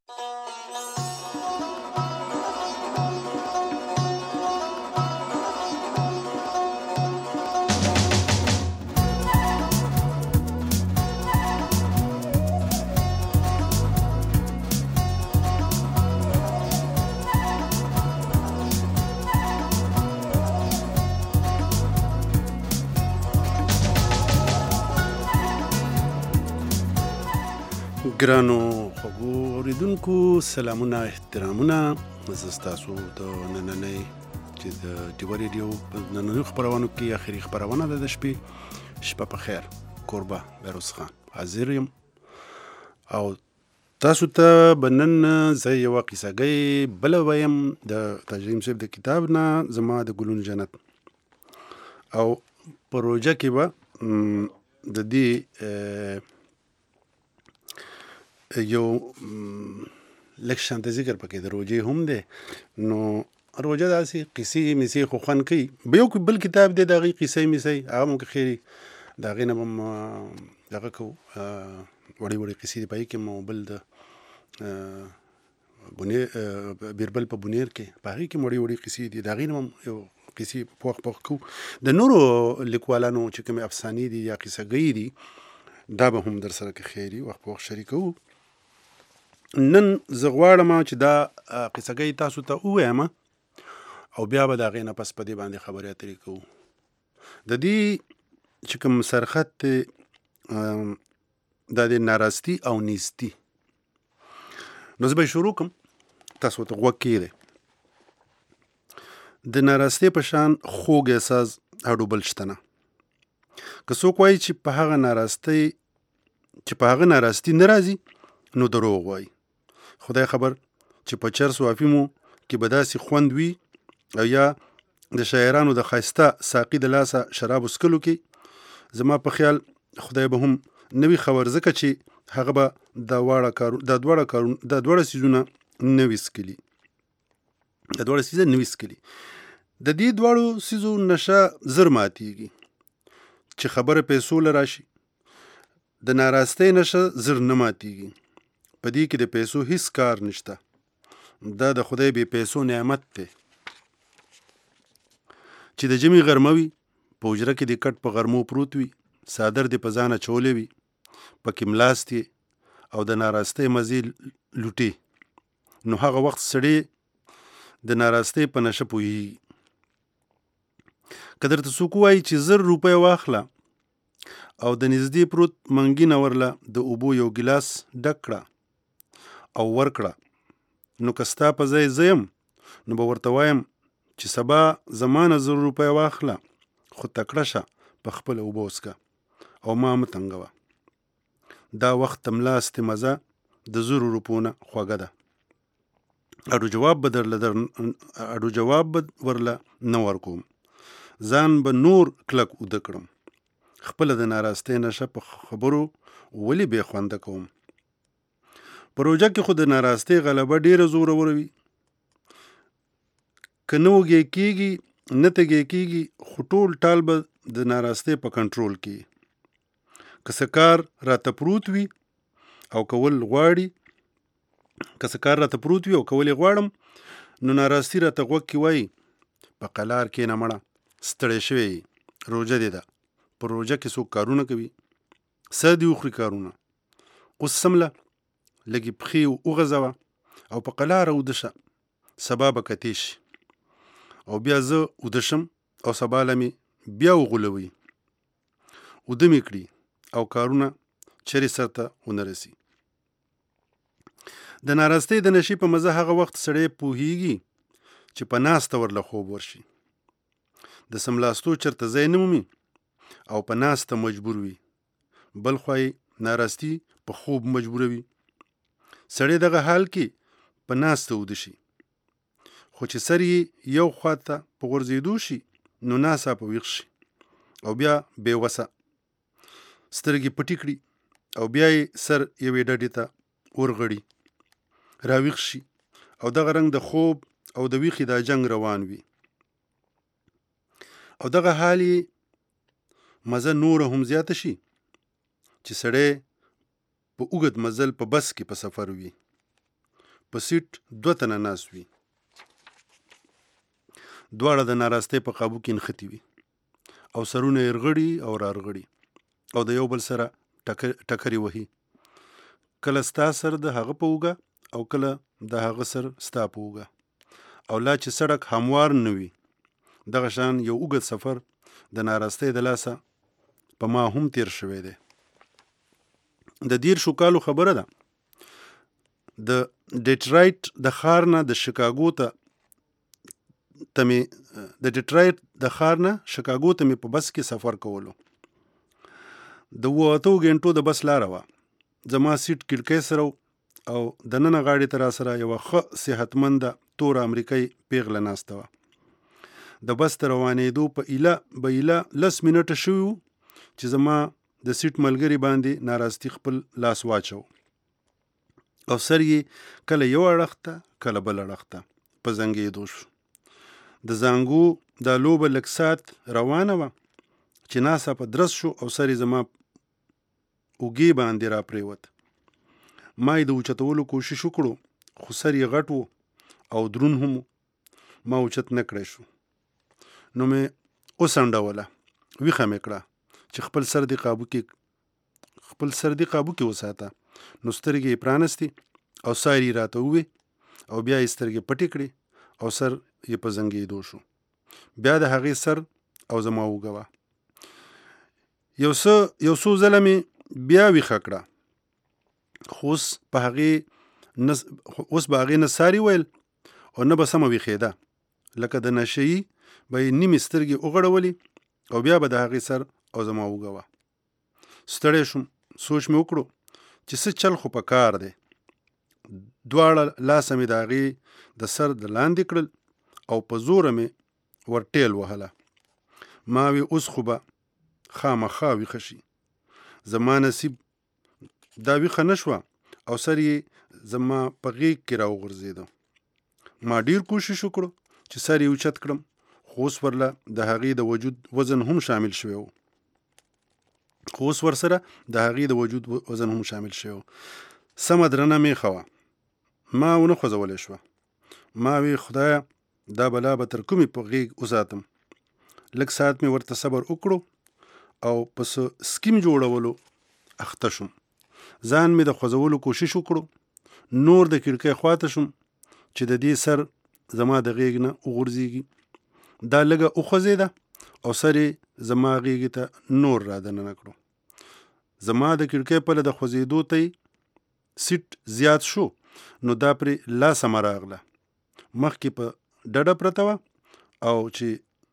ګرانو خوږو اوریدونکو سلامونه احترامونه، زه ستاسو د نننۍ چې د ډیوه ریډیو په نننیو خپرونو کې اخري خپرونه ده د شپه په خیر. کوربه بیروز خان حاضر یم او تاسو ته به نن زه یوه قیصهګۍ بله ویم د تاجریم صاحب د کتاب نه، زما د ګلونو جنت. او پروژه کې به د دې یو لږ شانته ذکر پکې د روژې هم دی. نو روژه داسې قیسې میسې خو خوند کوي. به یو بل کتاب دی د هغې قیسې میسې، هغه هم که خیري د هغې نه به هم دغه کوو، وړې وړې قیسې دي په هغې کې. مو بل د بیربل په بونیر کې په هغې کې وړې وړې قیسې دي، د هغې نه هم یو قیسې پوښ کوو. د نورو لیکوالانو چې کومې افسانې دي یا قیصهګۍ دي دا به هم در سره که خیري وخت په وخت شریکوو. نن زه غواړم چې دا قیصهګۍ تاسو ته ووایم او بیا به د هغې نه پس په دې باندې خبرې اترې کوو. د دې چې کوم سرخط دا د ناراستی او نیستی. نو زه به شروع کوم، تاسو ته غوږ کېږدئ. د ناراستۍ په شان خوږ احساس هډو بل شته نه. که څوک وایي چې په هغه ناراستی نه راځي نو دروغ وایي. خدای خبر چې په چرس و افیمو کې به داسې خوند وي او یا د شاعرانو د ښایسته ساقي د لاسه شرابو څکلو کې زما په خیال خدای به هم نوي خبر، ځکه چې هغه به دا دواړه څیزونه نوي څکلي. د دې دواړو څیزو نشه زر ماتیږي. چې خبره پیسو له راشي، د ناراستۍ نشه زر نه ماتیږي. په دې کې د پیسو هیڅ کار نشته، دا د خدای بې پیسو نعمت دی. چې د ژمي غرمه وي، په حجره کې د کټ په غرمو پروت وي، څادر دې په ځان اچولی وي، پکې ملاستې او د ناراستۍ مزې لوټې، نو هغه وخت سړی د ناراستۍ په نشه پوهېږي. که درته څوک ووایي چې 1000 روپۍ واخله او د نږدې پروت منګي نه ورله د اوبو یو ګیلاس ډک کړه او ورکړه، نو که ستا په ځای زه یم نو به ورته وایم چې سبا زما نه 1000 روپۍ واخله، خو تکړه شه په خپله اوبه وڅکه او ما مه تنګوه. دا وخت د ملاستې مزه د 1000 روپو نه خوږه ده. اډو جواب به ورله نه ورکوم، ځان به نور کلک اوده کړم. خپله د ناراستۍ نشه په خبرو ولې بې خونده کوم. په روژه کې خو د ناراستۍ غلبه ډېره زوروره وي. که نه وږی کېږي نه تږی کېږي، خو ټول ټال به د ناراستۍ په کنټرول کې. که څه کار راته پروت وي او کول غواړم، نو ناراستي راته غوږ کې وایي په قلار کښېنه مړه، ستړی شوی روژه دې ده. په روژه کې څوک کارونه کوي، سر دې وخوري کارونه. اوس سمله لږې پښې وغځوه او په قلاره اوده شه، سبا به کتې شي. او بیا زه اوده شم او سبا له مې بیا وغولوي، اوده مې کړي او کارونه چرې سر ته ونه رسي. د ناراستۍ د نشي په مزه هغه وخت سړی پوهیږي چې په ناسته ورله خوب ورشي. د سملاستو چرته ځای نه مومي او په ناسته مجبور وي. بل خوا ناراستی په خوب مجبوروي. سړی دغه حال کې په ناسته اوده شي، خو چې سر یې یو خوا ته په غورځېدو شي نو ناڅاپه ویښ شي او بیا بې وسه سترګې پټې کړي او بیا یې سر یوې ډډې ته ورغړي، راویښ شي او دغه رنګ د خوب او د ویښې دا جنګ روان وي. او دغه حال یې مزه نوره هم زیاته شي چې سړی په اوږد مزل په بس کې په سفر وي. په سیټ 2 تنه ناست وي. دواړه د ناراستۍ په قابو کې نښتي وي او سرونه یې رغړي او رارغړي او د یو بل سره ټکرې وهي. کله ستا سر د هغه په اوږه او کله د هغه سر ستا په اوږه. او لا چې سړک هموار نه وي، دغه شان یو اوږد سفر د ناراستۍ د لاسه په ما هم تیر شوی دی. د 10 کالو خبره ده. د ډیټرایټ د ښار نه د شکاګو ته مې په بس کې سفر کولو. د 8 غنټو د بس لاره وه. زما سیټ کړکۍ سره او د ننه غاړې ته را سره یوه ښه صحتمنده توره امریکایي پیغله ناسته وه. د بس ته روانېدو په ایله 10 منټه شوي وو چې زما د سیټ ملګري باندې ناراستی خپل لاس واچو او سر یې کله یو اړخ ته کله بل اړخ ته په زنګېدو شو. د زانګو دا لوبه لږ ساعت روانه وه چې ناڅاپه درز شو او سر یې زما اوږې باندې را پرېوت. ما یې د اوچتولو کوشش وکړو خو سر یې غټ و او درون هم ما اوچت نه کړی شو. نو مې وسنډوله، ویښه مې کړه چې خپل سر دې قابو کې وساته. نو سترګې یې پرانستې او ساری یې راته ووې او بیا یې سترګې پټې کړې او سر یې په زنګېدو شو. بیا د هغې سر او زما اوږه وه. یو څو ځله مې بیا ویښه کړه خو اوس به هغې نه ساری ویل او نه به سمه ویښېده. لکه د نشهیي به یې نیمې سترګې وغړولې او بیا به د هغې سر او زما اوږه وه. ستړی شوم. سوچ مې وکړو چې څه چل خو په کار دی. دواړه لاسه مې د هغې د سر د لاندې کړل او په زوره مې ورټیل وهله. ما وی اوس خو به خامخا ویښه شي. زما نصیب دا ویښه نه شوه او سر یې زما په غېږ کې راوغورځېده. ما ډیر کوشش وکړو چې سر یې اوچت کړم خو اوس ورله د هغې د وجود وزن هم شامل شوی و. سمه درنه میخه وه. ما ونه خوځولی شوه. ما وی خدایه دا بلا به تر کومې په غېږ وساتم. لږ ساعت مې ورته صبر وکړو او په سکیم جوړولو اخته شوم. ځان مې د خوځولو کوشش وکړو. نور د کړکۍ خواته شوم چې د دې سر زما د غېږ نه وغورځېږي. دا لږه وخوځېده او سر یې زما غېږې ته نور را دننه کړو. زما د کړکۍ پله د خوځېدو ته سیټ زیات شو نو دا پرې لاسمه راغله. مخکې په ډډه پرته وه او چې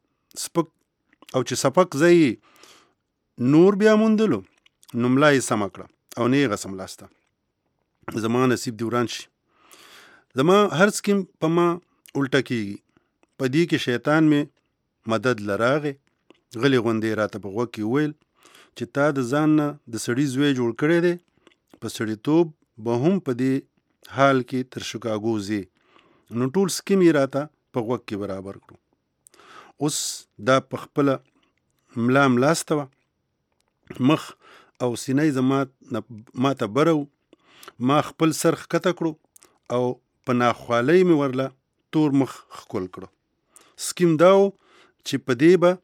سپک ځای نور بیا موندلو نو ملا یې سمه کړه او نیغه سملاسته. زما نصیب دی وران شي. زما هر سکیم په ما الټه کېږي. په دې کې شیطان مې مدد لراغې. غلی غوندې راته په غوږ کې وویل چې تا د ځان نه د سړي زوی جوړ کړی دی. په سړیتوب به هم په دې حال کې تر شکاګو ځې. نو ټول سکیم یې راته په غوږ کې برابر کړو. اوس دا په خپله ملا ملاسته وه. مخ او سینه ما ته بره و. ما خپل سر ښکته کړو او په ناخوالۍ مې ورله تور مخ ښکل کړو. سکیم دا و چې په دې به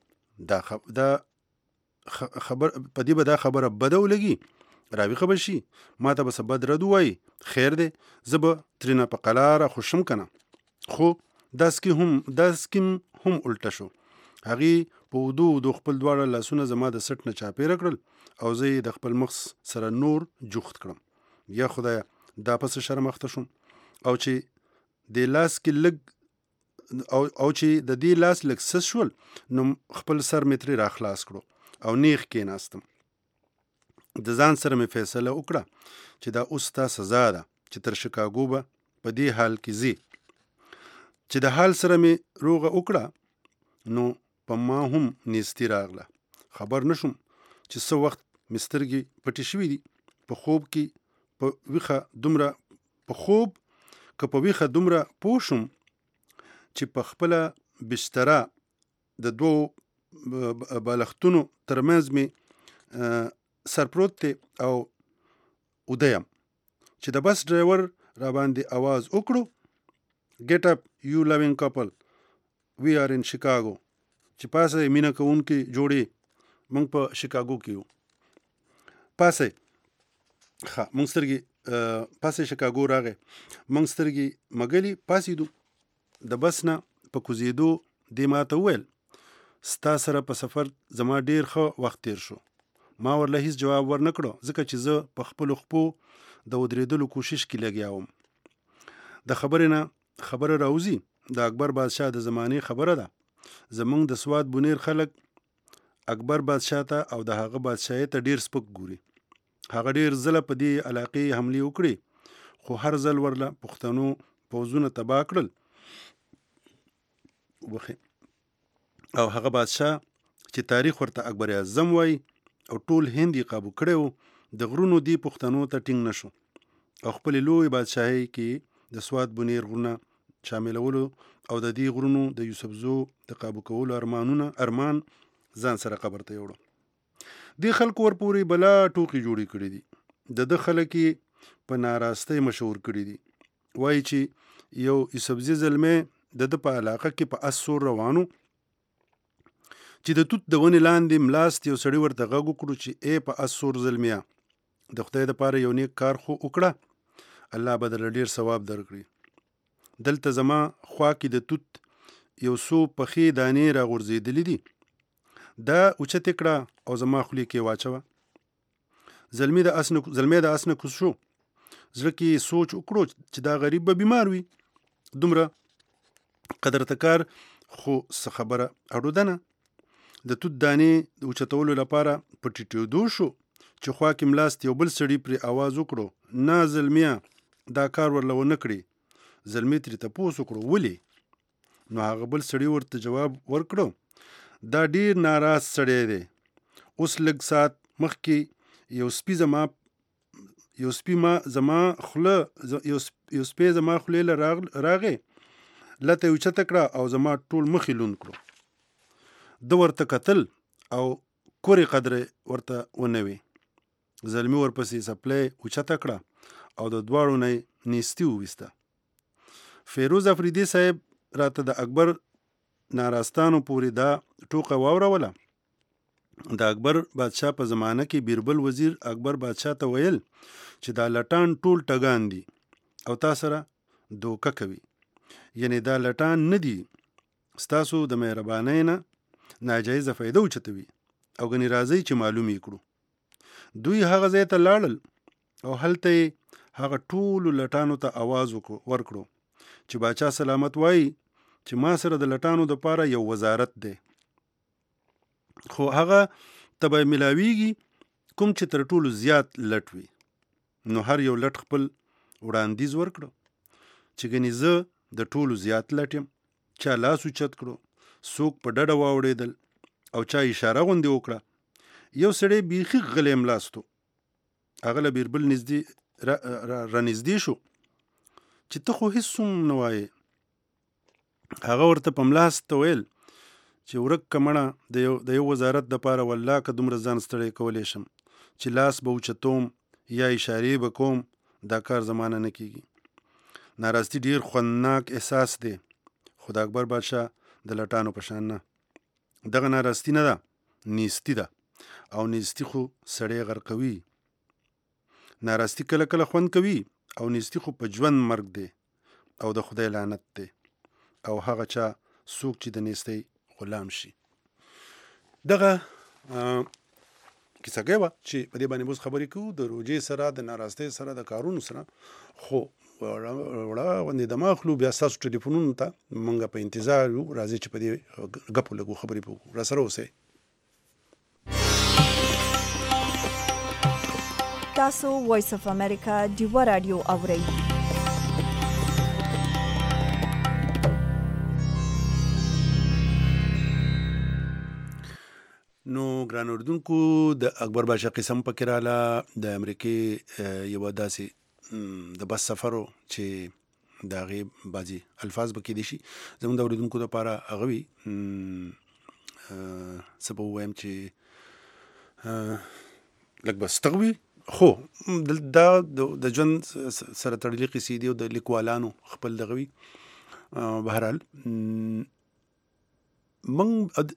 دا خبره بده ولګي، راویښه به شي، ما ته به څه بد رد ووایي. خیر دی، زه به ترېنه په قلاره خوشم که نه. خو دا سکیم هم الټه شو. هغې په ودو خپل دواړه لاسونه زما د سټ نه چاپېره کړل او زه یې د خپل مخ سره نور جوخت کړم. یا خدایه دا پسې شرم اخته شوم او چې د دې لاس لږ سس شول نو خپل سر مې ترې راخلاص کړو او نیغ کېناستم. د ځان سره مې فیصله وکړه چې دا اوس ستا سزا ده چې تر شکاګو به په دې حال کې ځې. چې د حال سره مې روغه وکړه نو په ما هم نیستي راغله. خبر نه شوم چې څه وخت مې سترګې پټې شوي دي. په خوب په ویښه دومره پوه شوم چې په خپله بستره د 2 بالښتونو ترمنځ مې سر پروت دی او وده یم چې د بس ډرایور را باندې आवाज وکړو get up you loving couple we are in Chicago چې پاسه مینا کوونکې جوړې موږ په شیکاګو کې یو پاسه موږ سترګې پاسه شیکاګو راغې موږ سترګې مګلي پاسېدو د بس نه په کوزېدو دې ماته وویل ستا سره په سفر زما ډېر ښه وخت تیر شو ما ورله هیڅ جواب ورنه کړو ځکه چې زه په خپلو خپو د ودرېدلو کوشش کې لګیا وم د خبرې نه خبره راوځي د اکبر بادشاه د زمانې خبره ده زمونږ د سوات بونیر خلک اکبر بادشاه ته او د هغه بادشاهي ته ډېر سپک ګوري هغه ډېر ځله په دې علاقې حملې وکړې خو هر ځل ورله پښتنو پوځونه تباه کړل او هغه بادشاه چې تاریخ ورته اکبر اعظم وایي او ټول هند یې قابو کړی و د غرونو دې پښتنو ته ټینګ نشو او خپلې لوی بادشاهۍ کې د سوات بونیر غرونه شاملولو او د دې غرونو د یوسفزو د قابو کولو ارمان ځان سره قبر ته یوړو دې خلکو ورپورې بلا ټوکې جوړې کړې دي د خلک په ناراستۍ مشهور کړي دي وایي چې یو یوسفزي زلمی د په علاقه کې په اس سور روانو چې د توت د ونې لاندې ملاست یو سړي ورته غږ وکړو چې ای په اس سور زلمیا د خدای دپاره یو نیک کار خو وکړه الله به درله ډېر ثواب درکړي دلته زما خوا کې د توت یو څو پخې دانې راغورځېدلې دي دا اوچتې کړه او زما خولې کې واچوه زلمی د اس نه کوز شو زړه کې سوچ وکړو چې دا غریب به بیمار وي دومره قدرتکار خو څه خبره اړوده نه د توت دانې د اوچتولو لپاره په ټیټېدو شو چې خوا کې ملاست یو بل سړي پرې آواز وکړو نه زلمیه دا کار ورله ونه کړي زلمی ترې تپوس وکړو ولې نو هغه بل سړي ورته جواب ورکړو دا ډېر ناراض سړی دی اوس لږ ساعت مخکې یو سپی زما خولې له راغې لته یې اوچته کړه او زما ټول مخې لوند کړو ده ورته کتل او کورې قدرې ورته ونوي زلمي ورپسې څپلۍ اوچته کړه او د دواړو نه نیستي وویسته فیروز افریدي صاحب راته د اکبر ناراستانو پورې دا ټوقه واوروله د اکبر بادشاه په زمانه کې بیربل وزیر اکبر بادشاه ته ویل چې دا لټان ټول ټګان دي او تا سره دوکه کوي یعنی دا لټان نه دي ستاسو د مهربانۍ نه ناجایزه فایده اوچتوي او ګنې راځئ چې معلوم یې کړو دوی هغه ځای ته لاړل او هلته یې هغه ټولو لټانو ته آواز ورکړو چې باچا سلامت وایي چې ما سره د لټانو دپاره یو وزارت دی خو هغه ته به ملاویږي کوم چې تر ټولو زیات لټ وي نو هر یو لټ خپل وړاندیز ورکړو چې ګنې زه د ټولو زیات لټ یم چا لاس اوچت کړو څوک په ډډه واوړېدل او چا اشاره غوندې وکړه یو سړی بیخي غلی ملاستو هغه له بیربل رانږدې شو چې ته خو هېڅ هم نه وایې هغه ورته په ملاست ویل چې ورک که مړه د یو وزارت دپاره والله که دومره ځان ستړی کولی شم چې لاس به اوچتوم یا اشارې به کوم دا کار زمانه نه کېږي ناراستی ډېر خوندناک احساس دی خو د اکبر بادشاه د لټانو په شان نه دغه ناراستی نه ده نیستی ده او نیستی خو سړی غرقوي ناراستی کله کله خوند کوي او نیستی خو په ژوند مرګ دی او د خدای لعنت دی او هغه چا څوک چې د نیستۍ غلام شي دغه کیسه وه چې په دې باندې اوس خبرې کوو د روژې سره د ناراستۍ سره د کارونو سره خو وړه غوندې دماغ خلو بیا ستاسو ټلیفونونو ته موږ په انتظار یو راځئ چې په دې ګپو لږو خبرې وکړو راسره اوسئ تاسو وایس اف امریکا ډیوه رادیو اورئ نو ګران اردوونکو د اکبر بادشاه قسم پکې راله د امریکې یوه داسې د بس سفر و چې د هغې بعضې الفاظ به کېدای شي زموږ د اورېدونکو دپاره هغه وي څه به ووایم چې لږ به ستغ وي خو دا د ژوند سره تړلې قصې دي او د لیکوالانو خپل دغه وي. بهرحال موږ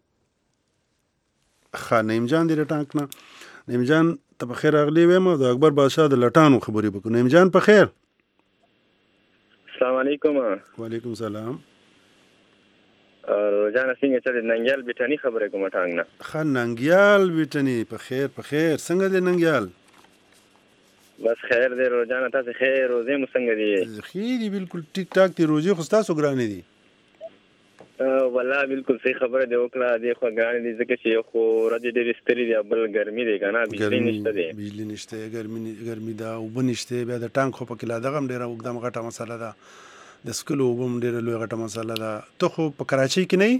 نعیم جان دې له ټانک نه. نعیم جان ته په خیر راغلی وایم او د اکبر بادشاه د لټانو خبرې وکړو. نعیم جان په خیر. السلام علیکم. وعلیکم السلام. روزانه څنګه چې ننګیال بیٹانی خبرې کوم ټانګ نه. ښه ننګیال بیٹانی په خیر څنګه دی ننګیال؟ بس خیر دی روزانه. تاسو خیر روزې مو څنګه دي؟ خیر دی بالکل ټیک ټاک دی. روزې خو ستاسو ګرانې دي؟ والله بالکل صحیح خبره دی وکړه. دی خو ګرانې دي ځکه چې خو ورځې ډېرې ستړي دي، بل ګرمي دی که نه، بجلي نشته دی. بجلي نشته، ګرمي ده، اوبه نشته. بیا د ټانک خو پکې لا دغه هم ډېره اوږده غټه مسله ده، د سکلو اوبه هم ډېره لویه غټه مسله ده. ته خو په کراچۍ کې نه یې؟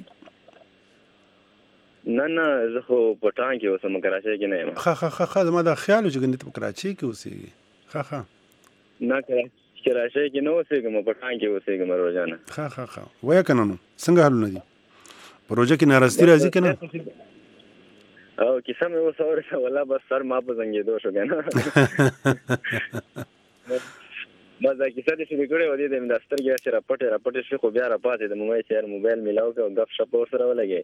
نه زه خو په ټانک کې اوسم، کراچۍ کې نه یم. ښه زما دا خیال و چې ګنې ته په کراچۍ کې اوسېږې. ښه نه کراچۍ کې نه اوسېږم، په ټانک کې اوسېږم روزانه. ښه وایه که نه. نو څنګه حالونه دي په روژه کې؟ نارستي راځي که نه؟ او کیسه مې اوس اورېده، والله بس سر ما په زنګېدو شو که نه. بس دا کیسه دې شروع کړې وه، دې مې دا سترګې هسې راپټې شوې، خو بیا راپاڅېدم. مې وایي چې یار موبایل میلاو کړه او گپ شپ ورسره ولګې.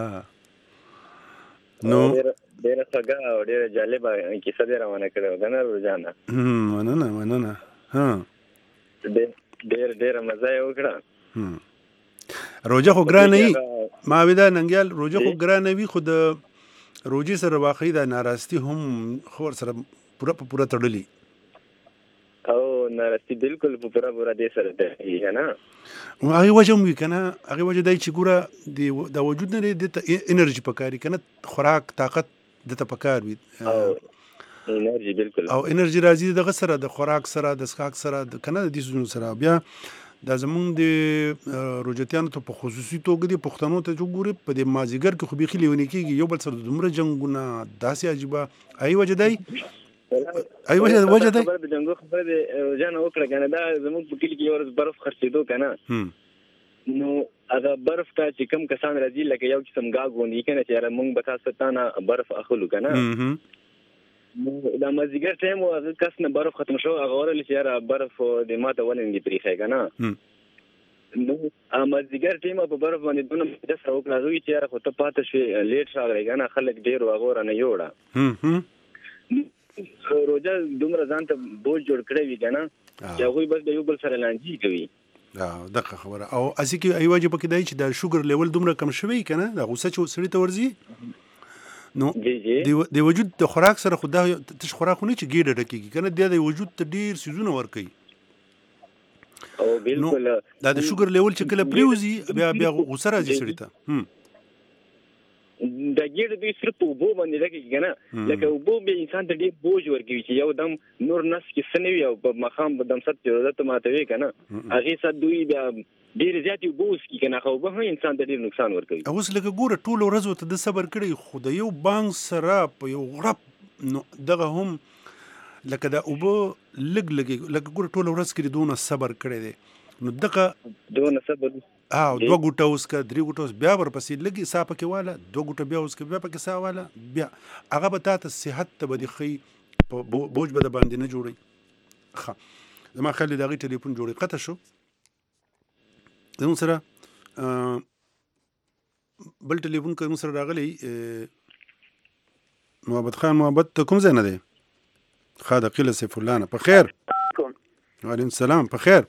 نو ډېره خوږه او ډېره جالبه کیسه دې روانه کړې وه که نه روزانه؟ مننه. ډېره مزه یې وکړه. روژه خو ګرانه وي، ما ویدا ننګیال، روژه خو ګرانه وي، خو د روژې سره واقعي دا ناراستی هم خو ورسره پوره تړلي. او ناراستی بالکل په پوره دې سره تړلي که نه. هغې وجه هم وي که نه. هغې وجه دا چې ګوره دا وجود نه دی، دې ته انرژي پکار وي که نه، خوراک طاقت دې ته پکار وي. انرژي بالکل. او انرژي راځي دغه سره، د خوراک سره، د څښاک سره که نه، د دې څیزونو سره. بیا دا زمونږ د روژتیانو ته په خصوصي توګه دي پښتنو ته چې وګورې په دې مازدیګر کې خو بیخي لیونې کېږي، یو بل سره دومره جنګونه داسې عجیبه. هغې وجه دی وجه دی د جنګو خبره دې روزانه وکړه که نه. دا زموږ په کلي کې یو ورځ برف خرڅېدو که نه، نو هغه برف ته چې کوم کسان راځي لکه یو قسم ګاګ غوندي که نه، چې یاره موږ به تاسو ته نه برف اخلو که نه. دا مازدیګر ټایم و، هغه کس نه برف ختم شو، هغه ورغلی چې یاره برف دې ما ته ولې نه دي پرېښی که نه. نو مازدیګر ټایم په برف باندې دونه مجلس راوکړه، هغه وایي چې یاره خو ته پاته شوې، لیټ راغلی که نه، خلک ډېر و، هغه رانه یوړه. روژه دومره ځان ته بوج جوړ کړی وي که نه، چې هغوی بس د یو بل سره لانجې کوي. دقه خبره. او اصلي کې یوه وجه پکې دی چې دا شوګر لیول دومره کم شوی که نه، دا غوسه چې سړي ته ورځي، نو د وجود د خوراک سره خو دا تش خوراک خو نه چې ګېډه ډکېږي که نه، دا د وجود ته ډېر څیزونه ورکوي. او بالکل دا د شوګر لیول چې کله پرېوځي بیا غوسه راځي سړي ته. دا ګېډه دوی صرف په اوبو باندې ډکېږي که نه، لکه اوبو بیا انسان ته ډېر بوج ورکوي چې یو دم نور نس کې څه نه وي، او په ماښام په دمست چې روژه ته ماتوي که نه، هغې سات دوی بیا ډېرې زیاتې اوبه وڅښي که نه، خو اوبه هم انسان ته ډېر نقصان ورکوي. اوس لکه ګوره ټوله ورځ ورته د صبر کړی، خو د یو بانګ سره په یو غړپ، نو دغه هم لکه دا اوبه لږ لکه ګوره ټوله ورځ کې دونه صبر کړی دی، نو دغه دونه صبر 2 ګوټه وسکه، 3 ګوټه وسکه، بیا ورپسې لږې ساه پکې واله، 2 ګوټه بیا وسکه، بیا پکې ساه واله، بیا هغه به تا ته صحت ته به دې ښایي، بوج به د باندې نه جوړوي. ښه زما خیال دی د هغې ټلیفون جوړې قطع شو. زموږ سره بل ټلیفون که زموږ سره راغلی محبت خان. محبت ته کوم ځای نه دی؟ ښه د قیله سیف الله نه. په خیر؟ وعلیکم السلام. په خیر؟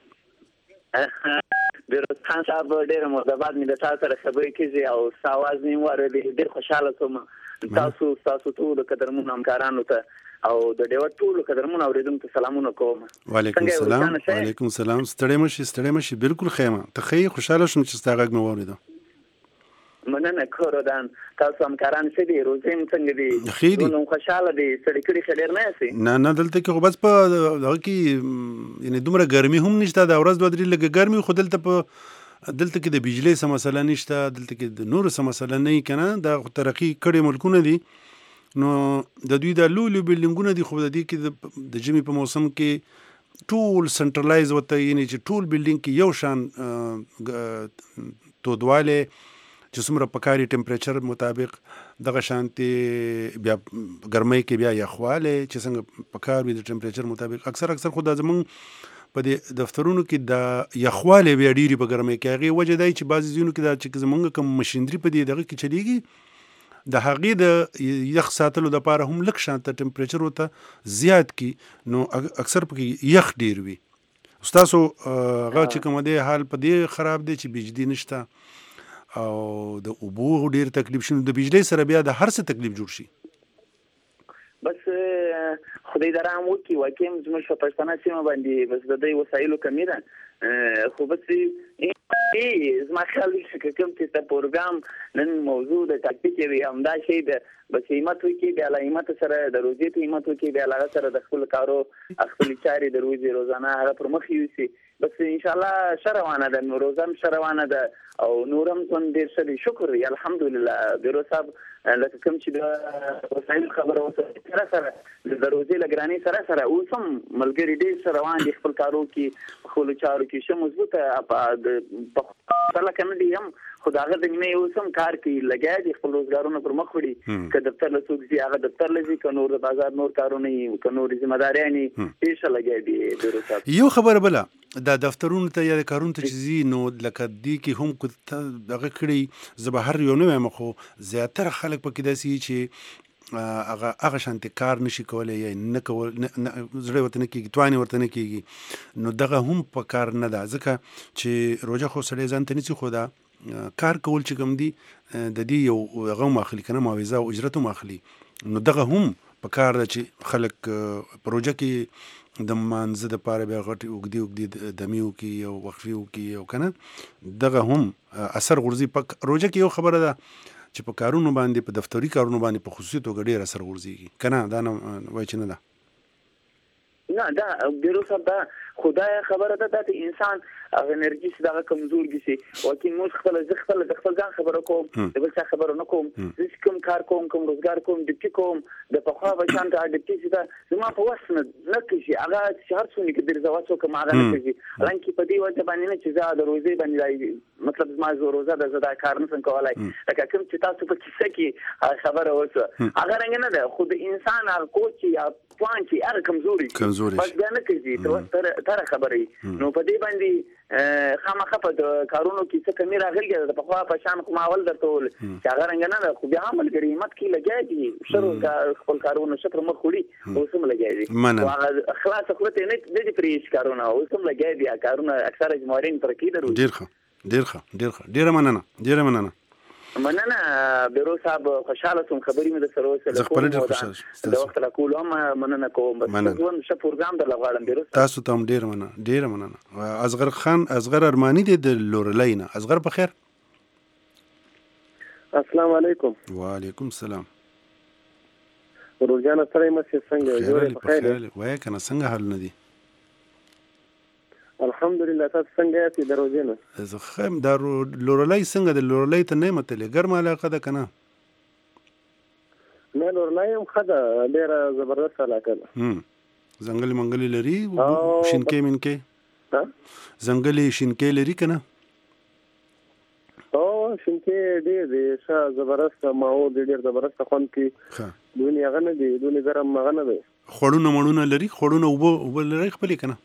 بیروز خان صاحب ډېره مرحبا، مې د تاسو سره خبرې کېږي او ستا اواز مې واورېدې، ډېر خوشحاله شوم. ستاسو ټولو قدرمنو همکارانو ته او د ډیوه ټولو قدرمنو اورېدونکو ته سلامونه کوم. وعلیکم السلام. وعلیکم السلام. ستړی مه شي. بالکل ښه یم. ته ښه یې؟ خوشحاله شوم چې ستا غږ مې واورېده. مننه کورودان. تاسو همکاران ښه دي؟ روزې مو څنګه دي؟ ښې دي. نو خوشحاله دي؟ ستړي کړي ښه ډېر نه یاستئ؟ نه دلته کې خو بس په دغه کې یعنې دومره ګرمي هم نشته، دا ورځ 2 درې لږه ګرمي، خو دلته کې د بجلۍ څه مسله نشته، دلته کې د نورو څه مسله نه وي که نه. دا خو ترقي کړي ملکونه دي، نو د دوی دا لوی بلډینګونه دي، خو د دې کې د ژمي په موسم کې ټول سنټرلایز وته، یعنې چې ټول بلډینګ کې یو شان تودوالی چې څومره پکاري ټمپریچر مطابق دغه شانتي بیا ګرمۍ کې بیا یخواله چې څنګه پکار وي د ټمپریچر مطابق اکثر خو دا زمونږ په دې دفترونو کې د یخواله بیا ډیری په ګرمۍ کې هغه وجه دی چې بعضی ځینو کې دا چې زمونږ کوم مشینری په دې دغه کې چلیږي د هغې د یخ ساتلو دپاره هم لږ شانته ټمپریچر ورته زیات کی نو اکثر پکې یخ ډیر وي. ستاسو هغه چې کوم دی حال په دې خراب دی چې بجلی نشته او د اوبو ډیر تکلیف شنو د بجلی سره بیا د هر څه تکلیف جوړ شي. بس خدای درام وکي واکیم زموږ په پښتنه سیمه باندې بس د دې وسایلو کمی ده خو بس زما خیال دی چې کوم چې ته پروګرام نن موضوع د ټاپک وي همدا شی ده بس همت وکي بیا له همت سره د روزي ته همت وکي بیا له سره د خپل کارو خپل چاري د روزي روزانه هغه پر مخ یوسي بس ان شاء الله شروانه ده روزم شروانه ده او نورم څون ډیر شری شکر الحمدلله بیرو صاحب لکه کوم چې د وسایل خبره وسره سره د روزي لګرانی سره اوسم ملګری ډیر شروان دي خپل کارو کې خپل چارو کې شه مضبوطه په لکه نه دي هم خداغه د نیمه اوسم کار کې لګیا دي خپل روزګارونه پر مخ وړي که دفتر له څوک زی هغه دفتر لږی که نور د بازار نور کارونه که نور ذمہ داریانی هیڅ لګیا دي بیرو صاحب. یو خبره بله دا دفترونو ته یا کارونو ته چې زی نو لکه دی کې هم دغه کړي زه به هر یو نه وایم خو زیاتره خلک پکې داسې چې هغه شانتي کار نشي کولی یا نه کول زړه ورته نه کېږي توانې ورته نه کېږي نو دغه هم په کار نه ده ځکه چې روژه خو سړی ځان ته نیسي خو دا کار کول چې کوم دي د دې یو هغه هم اخلي که نه معاوضه او اجرت هم اخلي نو دغه هم په کار ده چې خلک پروژه کې د مانځه دپاره بیا غټې اوږدې دمې وکړي او وقفې وکړي او که نه دغه هم اثر غورځي په روژه کې یو خبره ده چې په کارونو باندې په دفتري کارونو باندې په خصوصي توګه ډېر اثر غورځېږي که نه دا نه وایي چې نه ده نه دا بیرو صاحب دا خدای خبره ده د انسان هغه انرژي چې دا کمزور دي وکه موږ خپل ځان خبره کوم د بل څه خبره نه کوم چې کوم کار کوم روزګار کوم د کوم د پخوا بچان ته د چې دا زما په وسنه نه کیږي هغه هر څونه کې د زواتو کوم هغه نه کیږي لکه په دې وجه باندې نه چې دا د روزي باندې مطلب زما روزه د زدا کار نه څنګه کولای لکه کوم چې تاسو په کیسه کې خبره وسه هغه رنګ نه ده خو د انسان هغه کوچ یا پلان چې هغه کمزوري بس بیا نه کیږي تر خبرې نو په دې باندې خامخا په کارونو کې څه کمی راغلی د پخوا په شان کوم اول درته ول چې هغه رنګ نه خو بیا هم لګري مت کې لګیا دي شروع خپل کارونه شپه مخ وړي او سم لګیا دي او خلاص خو ته نه د دې پریش کارونه او سم لګیا دي کارونه اکثر جمهورین پر کې درو ډیر مننه مننه بیرو صاحب خوشاله سم خبرې مې د سره وسه د وخت لا کولم مننه کوم بس ځون ش پروګرام د لغړم بیرو تاسو ته ډیر مننه اصغر خان اصغر ارمانی د لورلینا اصغر په خیر السلام علیکم وعلیکم السلام ورجانه سره مې څنګه جوړه په خیر وای کنه څنګه حال نه دي الحمدلله تاسو څنګه یاست دروځنه زه خیم دا لورلای څنګه د لورلای ته نه متلې ګرمه علاقه ده کنه نه لورلای هم خده ډیره زبردست علاقه ده ځنګل منګل لري شینکې منکې ځنګل شینکې لري کنه او شینکې ډیر ښه زبردست ماو ډیر زبردست خوند کی دنیا غنه دي دنیا ګرم غنه ده خړونه مړونه لري خړونه وب لري خپل کنه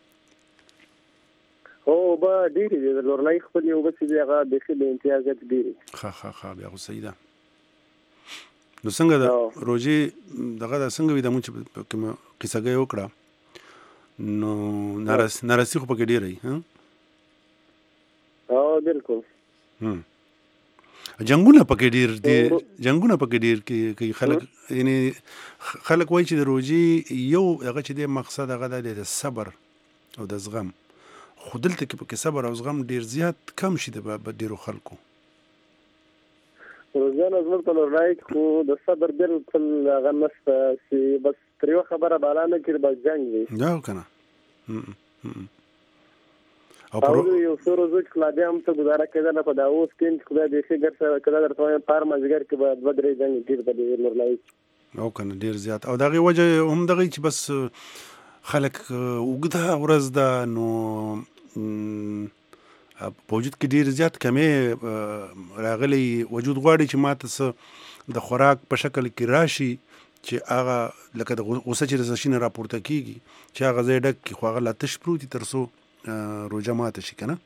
او با ډیری د لورلای خپل یو بس دی هغه د خپل امتیازات ډیری ښه بیا خو صحیح ده نو څنګه ده روزي دغه څنګه وي د مونږ کوم قصه وکړه نو ناراسي خو پکې ډیری او بالکل جنگونه پکې ډیر دي کې خلک یعنی خلک وایي چې د روزي یو هغه چې د مقصد هغه د صبر او د زغم خو دلته کې پکې صبر او زغم ډیر زیات کم شي د ډیرو خلکو روزانه زموږ په لورلای خو د صبر بالکل هغه نشته چې بس تر یو خبره بالا نه کړي بس جنګ وي دا کنه او یو څو ورځې کله هم ته گزاره کېدل په دا اوس کې خدای دې ښه ګرځي کله درته پار مازیګر کې به دوه درې جنګ کېږي د لورلای او کنه ډیر زیات او دغه وجه هم دغه چې بس خلک وګدا ورځ ده نو په وجود کې ډیر زیات کمې راغلی وجود غواړي چې ماته څه د خوراک په شکل کې راشي چې هغه لکه د غوسه چې د سشینه راپورته کیږي چې هغه ځای ډک کې خو هغه لا تش پروت تر څو روژه ماته شي کنه.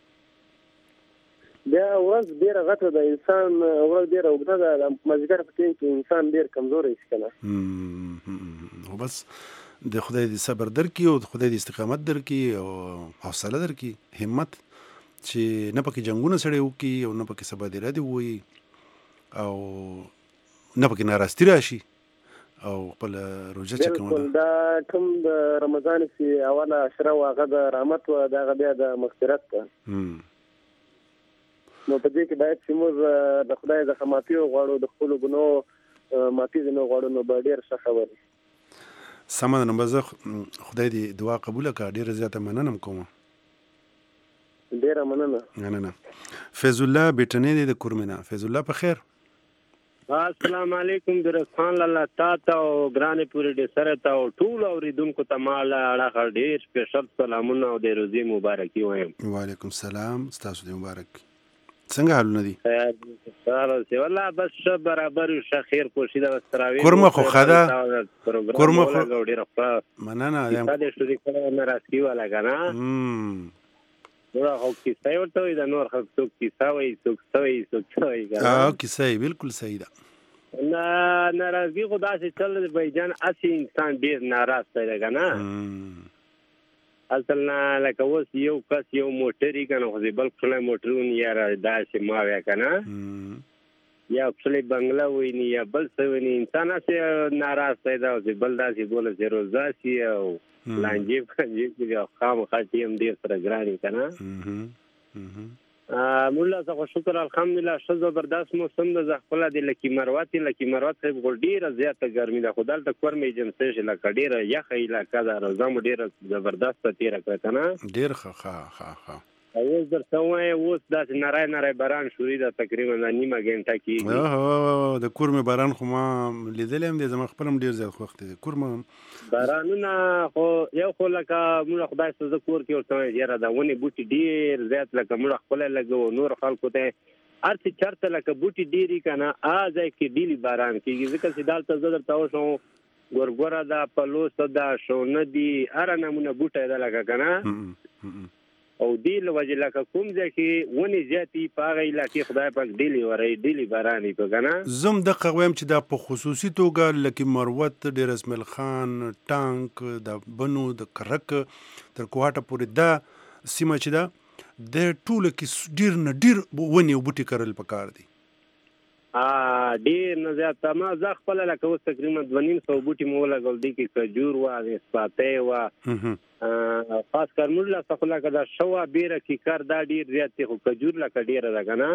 بیا ورځ ډیره غټه ده، انسان ورځ ډیره اوږده ده، مازدیګر په ټیم کې انسان ډیر کمزوری شي کنه. خو بس د خدای دې صبر درکړي او د خدای دې استقامت درکړي او حوصله درکړي، همت، چې نه پکې جنگونه سړی وکړي او نه پکې سبا دې ردې ووایي او نه پکې ناراستی راشي او خپل روژه چې کومه بالکل. دا کوم د رمضان چې اوله عشره وه هغه د رحمت وه، د هغه بیا د مغفرت ده. نو په دې کې باید چې موږ د خدای څخه معافي وغواړو، د خپلو ګناهو معافي ځینې وغواړو، نو به ډېر ښه خبرې. سمه ده. نو به زه خدای دې دعا قبوله کړه. ډېره زیاته مننه کوم. ډېره مننه. فیض الله بیټنې دی د کورمنا. فیض الله په خیر؟ السلام علیکم درستان لاله تاته او ګرانې پورې ډې سره ته او ټول اوریدونکو ته ماله اړه ډېر سپیشل سلامونه او د روزي مبارکي وایم. وعلیکم السلام، ستاسو دې مبارک. څنګه حالونه دي؟ خیر والله بس برابر شه خیر کوشي دا تراویح کورمه خو خدا کورمه خو ډېر مننه یم دا دې شوري کړه نه راځي ولا کنه نو هغه کیسه ورته دا نور خلک څوک کیسه وایي څوک کنه کیسه بالکل صحیح ده. ناراضي خدا سے چل بھائی جان اسی انسان ډېر ناراض دی کنه اصل نه لکه اوس یو کس یو موټري کنه خو بل خپل موټرون یا داسې ما ویا کنه یا خپل بنگلا ویني یا بل څه ویني انسان اسی ناراض دی دا بل داسې بوله چې روزه سی او لانجیب چې خام خاطی هم ډیر سره ګرانی کنه مولا څه شکر الحمدلله شه زبردست موسم د خپل د لکی مروت صاحب ډیره زیاته ګرمي ده خدای د کور می جنسه لکه ډیره یخ علاقه ده روزم ډیره زبردست تیر کړه کنه ډیر ښه اوس درته وایم اوس داسې نری باران شوري ده تقریبا نیمه ګنټه کېږي د کور مې باران خو ما لیدلی هم دی زما خپل هم ډېر زیات خوښ دی کور مې بارانونه خو یو خو لکه موږ خدای ته زه کور کې ورته وایم یاره دا ونې بوټي ډېر زیات لکه موږ خپله لګوو نور خلکو ته هر څه چېرته لکه بوټي ډېر وي که نه ځای کې ډېلي باران کېږي ځکه چې دلته زه درته وشم ګورګوره ده پلوسه ده شونه دي هره نمونه بوټی ده لکه که نه او دی له وجې لکه کوم ځای کې ونې زیاتې په هغه علاقې خدای پاک ډېلي باران وي په که نه زه هم دقه وایم چې دا په خصوصي توګه لکه مروت ډېر اسماعیل خان ټانک د بنو د کرک تر کوهاټه پورې دا سیمه چې ده د ټوله کې ډېر نه ډېر ونې او بوټي کرل پکار دي ډېر نه زیات ما زه خپله لکه اوس تقریبا 250 بوټي مو ولګول دي کې کجور وه سپاتی وه خاص کار موږ له څخه لکه دا شوه بیره کې کار دا ډېر زیات دی خو کجور لکه ډېره ده که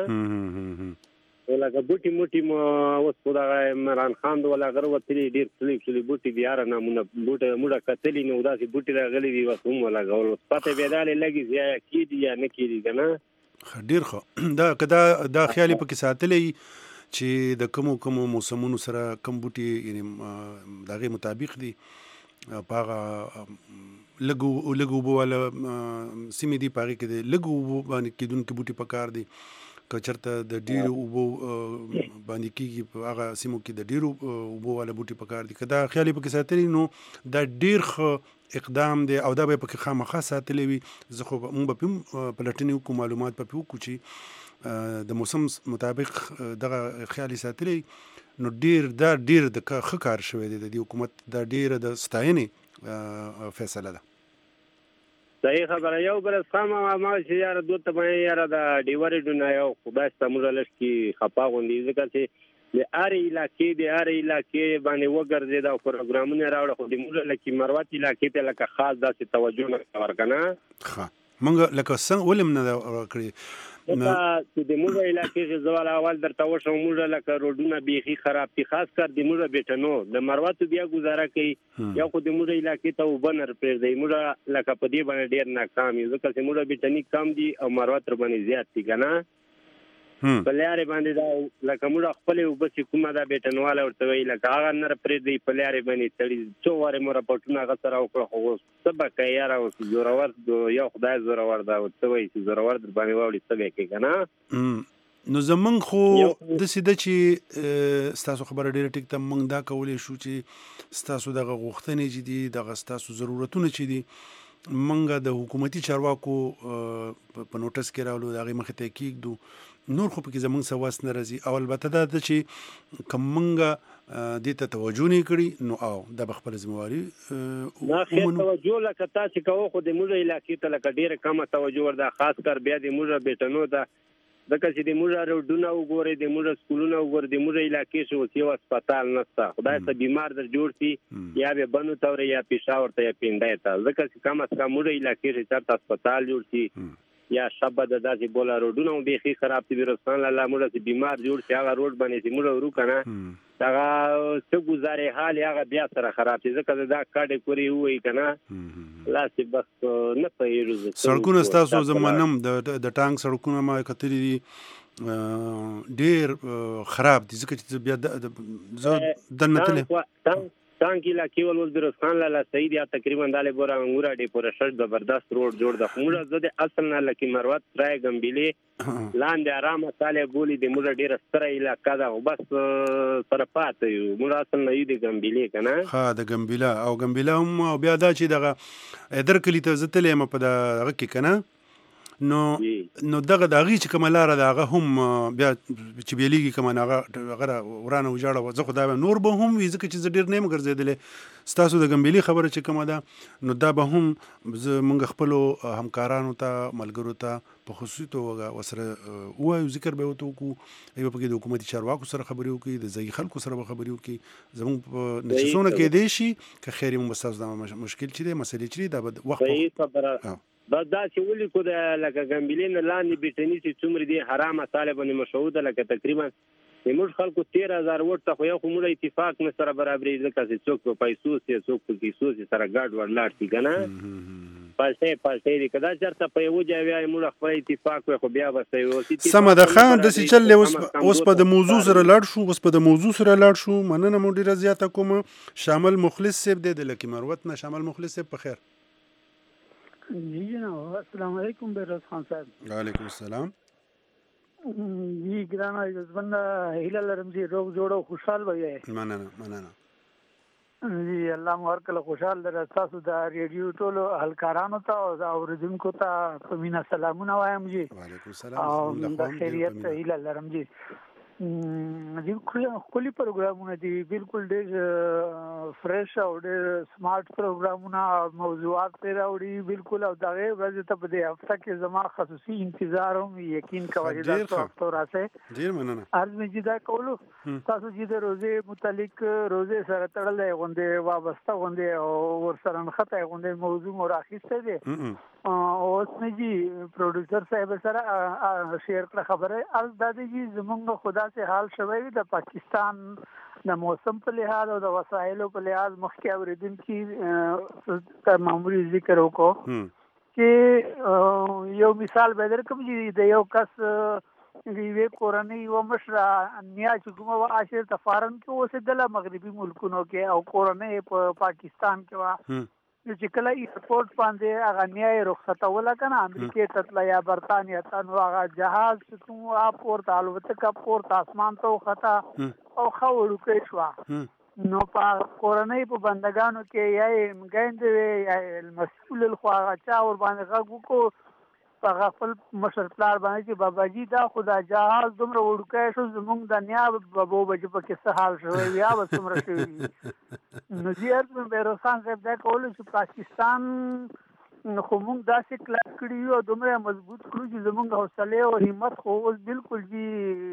نه لکه بوټي موټي مو اوس خو دغه عمران خان د ولا غره وتلي ډېر څلي بوټي دي هره نمونه بوټه موږ کتلي نو داسې بوټي راغلي دي اوس هم ولګول پته بیا دالې لګي یا کېدي یا نه کېدي که نه ډېر ښه که دا خیال یې پکې ساتلی چې د کومو موسمونو سره کم بوټي یعنی د هغې مطابق دي په هغه لږ اوبه والا سیمې دي په هغې کې د لږ اوبو باندې کېدونکي بوټي پکار دي که چېرته د ډېرو اوبو باندې کېږي په هغه سیمو کې د ډېرو اوبو والا بوټي پکار دي که دا خیال یې پکې ساتلی نو دا ډېر ښه اقدام دی او دا به یې پکې خامخا ساتلی وي زه خو موږ به پې پلټنې وکړو معلومات به پې وکړو چې د موسم مطابق دغه خیال ساتلی نو ډېر د ښه کار شوی دی د دې حکومت دا ډېره د ستاینې فیصله ده صحیح خبره یو بل سمه ما چې یاره دوی ته به یاره د ډیورېډو نه یو خدای سته موږ لږ کې خفا غوندي ځکه چې د هرې علاقې باندې وګرځېد او پروګرامونه راوړه خو د موږ لکه مروت علاقې ته لکه خاص داسې توجه نه ورکړه نه ښه موږ لکه څنګه ولې نه ده کړې چې د موږ علاقې کې زه والا اول درته وشم موږ لکه روډونه بیخي خراب دي خاص کر د موږ بیټنو د مروتو بیا ګزاره کوي یو خو د موږ علاقې ته اوبه نه پرېږدي موږ لکه په دې باندې ډېر ناکام یو ځکه چې موږ بیټني کم دي او مروت ورباندې زیات دي که نه په لارې باندې دا لکه موږ خپل اوبه چې کومه دا بیټنواله ورته وایي لکه هغه نه پرېږدي په لارې باندې تړي څو وارې مو راپورټونه هغه سره وکړه خو اوس څه به کوې یاره اوس زورور یو خدای زورور دا څه وایي چې زورور در باندې واوړي څه به یې کوې که نه نو زمونږ خو داسې ده چې ستاسو خبره ډېره ټیک ده موږ دا کولی شو چې ستاسو دغه غوښتنې چې دي دغه ستاسو ضرورتونه چې دي موږ د حکومتي چارواکو په نوټس کې راولو د هغې مخې ته یې کېږدو نور خو پکې زمونږ څه وس نه راځي او البته دا ده چې که موږ دې ته توجه نه کړي نو او دا به خپله ذمهواري نه خیر توجه لکه تاسې کوو خو د موږ علاقې ته لکه ډېره کمه توجه ورده خاص کر بیا د موږ بیټنو ته ځکه چې د موږ روډونه وګورئ د موږ سکولونه وګورئ د موږ علاقې شو اوس یو هسپتال نشته خدای ته بیمار در جوړ شي یا به بنو ته ورې یا پېښور ته یا پینډۍ ته ځکه چې کم از کم موږ علاقې چې چېرته هسپتال جوړ شي یا شبه د داسې بوله روډونه هم بیخي خراب دي بیروستان لاله موږ چې بیمار جوړ شي هغه روډ باندې چې موږ ورو که نه هغه څه ګزارې حال هغه بیا سره خراب شي ځکه دا کاډې کورې ووایي که نه لاسې بس نه پوهېږو سړکونه ستاسو زه منم د ټانک سړکونه ما کتلي دي ډېر خراب دي ځکه چې بیا زه دننه تللی ټانک علاقې ول اوس بیروزخان لاله صحیح دي تقریبا دالې بوره انګوره ډې پوره شش زبردست روډ جوړ ده خو موږ زه د اصل نه لکې مروت ترای ګمبیلې لاندې ارامه سالې بولي د موږ ډېره ستره علاقه ده خو بس سره پاته یو موږ اصل نه یو د ګمبیلې که نه ها د ګمبیله او ګمبیله هم او بیا دا چې دغه ادر کلي ته زه تللی یم په دغه کې که نه نو دغه د هغې چې کومه لاره ده هغه هم بیا چې بیلیږي کومه هغه ورانه وجاړه زه خو دا نور به هم وي ځکه چې زه ډېر نه یم ګرځېدلی ستاسو د ګمبیلي خبره چې کومه ده نو دا به هم موږ خپلو همکارانو ته ملګرو ته په خصوصي توګه ورسره ووایو ذکر به ورته وکړو ای به پکې د حکومتي چارواکو سره خبرې وکړي د ځایي خلکو سره به خبرې وکړي زموږ په نشستونه کېدی شي که خیر یې موږ به ستاسو دا مشکل چې دی مسلې چې دي دا به وخت بس دا چې ولیکو د لکه ګمبیلې نه لاندې بیټني چې څومره دي حرامه سالې باندې مشهوده لکه تقریبا زموږ خلکو 13,000 وټ ته خو یو خو موږ اتفاق نه سره برابرېږي ځکه چې څوک په پیسو سي څوک په کیسو سي سره ګډ وډ لاړ شي که نه پالټۍ دي که دا چېرته په یوه ځای وایي موږ خپل اتفاق وی خو بیا به سمه ده ښه داسې چل دی اوس په د موضوع سره لاړ شو مننه مو ډېره زیاته کومه شامل مخلص صاحب دی د لکي مروت نه شامل مخلص صاحب په خیر جی جناب السلام علیکم بیروز خان صاحب وعلیکم السلام جی ګرانه عزتمند هیله لرم چې روغ جوړ او خوشحال وئ مننه جی الله مو هر کله خوشحال لره تاسو د ریډیو ټولو اهلکارانو ته او اوریدونکو ته په مینه سلامونه وایم جی وعلیکم السلام او د خیریت هیله لرم جی جی خولي پروګرامونه دي بالکل ډېر فرش او ډېر سمارټ پروګرامونه موضوعات پرې راوړي بالکل او دغه ورځ ته په دې هفته کې زما خصوصي انتظار هم یقین کوي دا تاسو راځي ډېر مننه عرض مې جدا کولو تاسو چې د روزه متعلق روزه سره تړلې غونډه وابسته غونډه او ور سره نخته غونډه موضوع مراخصه دي اوس مې جی پروډوسر صاحب سره شیر کړ خبره از دادی جی زمونږ خدا سے حال شوی د پاکستان د موسم په لحاظ او د وسایلو په لحاظ مخکې اوریدونکي معمولی ذکر وکړو چې یو مثال به درکړم چې د یو کس وی کورنۍ و مشره نیا چې کومه وا عاشر تفارن کې اوسېدله مغربي ملکونو کې او کورنۍ په پاکستان کې وا چې کله ایرپورټ باندې هغه نیای رخصتوله کنه امریکې ته تلله یا برطانیه ته نو هغه جهاز کوم پورته الوتکه پورته اسمان ته وخته او ښه وړوکی شوه نو په کورنۍ په بندګانو کې یا یې ګیندې وې یا مسؤل الخوا هغه چا ورباندې غږ وکړو هغه خپل مشر پلار باندې چې باباجي دا خو دا جهاز دومره وړوکی شو زمونږ د نیا ببو بجې پکې څه حال شوی یا به څومره شوي نو دې عرض مې بیروز خان صاحب دا کولو چې پاکستان خو موږ داسې کلک کړي یو او دومره مضبوط کړو چې زمونږ حوصلې او همت خو اوس بالکل جي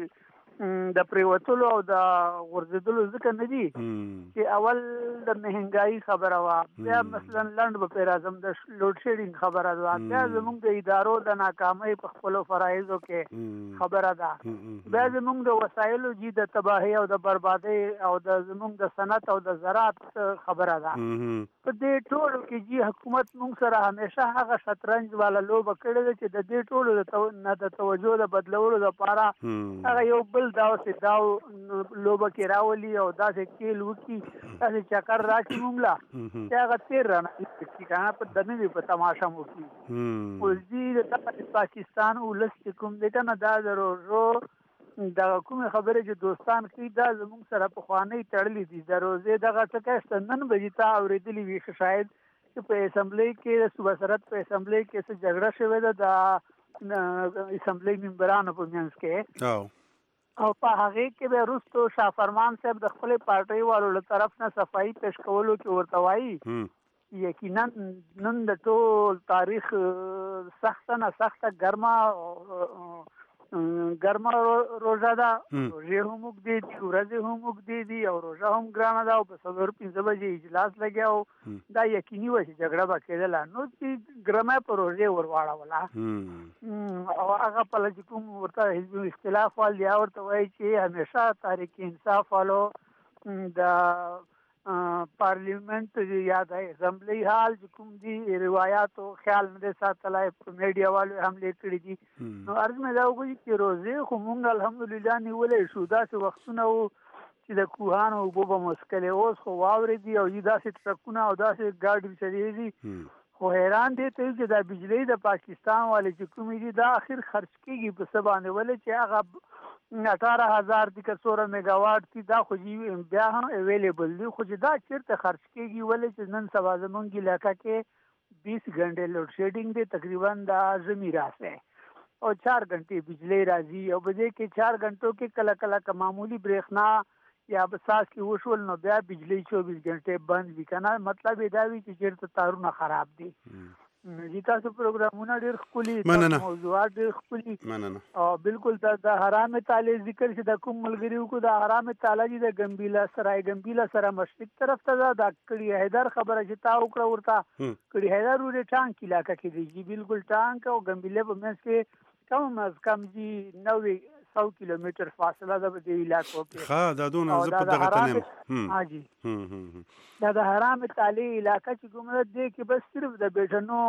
د پریوتلو او د غورځېدلو ځکه نه دي چې اول د مهنګایي خبره وه بیا مثلا لنډ به پرې راځم د لوډ شیډینګ خبره ده بیا زمونږ د ادارو د ناکامۍ په خپلو فرایضو کې خبره ده بیا زمونږ د وسایلو جي د تباهۍ او د بربادۍ او د زمونږ د صنعت او د زراعت خبره ده په دې ټولو کې چې حکومت موږ سره همیشه هغه شطرنج والا لوبه کړې ده چې د دې ټولو د توجه د بدلولو لپاره هغه یو بل داسې لوبه کې راولي او داسې کیل وکړي داسې چکر راکړي موږ لا چې هغه تېر رانه کړي که نه په دننه په تماشه مو کړي اوس د پاکستان ولس چې کوم دی که نه دا د روژو دغه کومې خبرې چې دوستان کوي دا زموږ سره پخوانۍ تړلې دي د روزې دغه ټکی شته نن بجې تا اورېدلي وي شاید چې په اسمبلی کې د صوبه سرحد په اسمبلی کې څه جګړه شوې ده د اسمبلی ممبرانو په منځ کې او په هغې کې به وروستو شاه فرمان صاحب د خپلې پارټۍ والو له طرف نه صفایي پیش کولو کې ورته وایي یقینا نن د ټول تاریخ سخته نه سخته ګرمه روژه ده روژې هم اوږدې دي ورځې هم اوږدې دي او روژه هم ګرانه ده او په 4-5 بجې اجلاس لګیا او دا یقیني وه چې جګړه به کېدله نو چې ګرمه په روژې ور واړوله او هغه پله چې کوم ورته حزب اختلاف وال یا ورته وایي چې همیشه تحریک انصاف والو د پارلیمنت یا د اسمبلی حال چې کوم دي روایات او خیال نه دی ساتلی په میډیا والو حملې کړي دي نو عرض مې دا وکړي چې روزې خو مونږ الحمدلله نیولی شو داسې وختونه وو چې د کوهانو اوبه به مو څکلې اوس خو واورې دي او داسې ټرکونه او داسې ګاډي چلې دي خو حیران دی ته چې دا بجلی د پاکستان والے چې کومې دي دا اخر خرچ کېږي په څه باندې ولې چې هغه 18,000 دي که 16 میګاواټ دي دا خو بیا هم اویلیبل دي خو چې دا چېرته خرچ کېږي ولې چې نن سبا زموږ علاقه کې 20 घंटे لوډ شیډینګ دی تقریبا دا زمي راسه او 4 घंटे بجلی راځي او په دې کې 4 घंटों کې کله کله که معمولی برېښنا یا بساس کې وشول نو بیا بجلی 24 घंटे بند وي که نه مطلب یې دا وي چې چېرته تارونه خراب دي جی تاسو پروګرامونه ډېر ښکلي موضوعات ډېر ښکلي او بالکل د حرام تالې ذکر چې د کوم ملګري وکړو د حرام تاله چې د ګمبیله سره مشرق طرف ته ده دا کړي حیدر خبره چې تا وکړه ورته کړي حیدر ورې ټانک علاقه کې دی جی بالکل ټانک او ګمبیله په منځ کې کم از کم جی 100 کیلومتر فاصله ده په دې علاقو کې ښه دا دونه زه په دغه ته ها جی دا د حرام تالې علاقه چې کوم ده دې کې بس صرف د بیټنو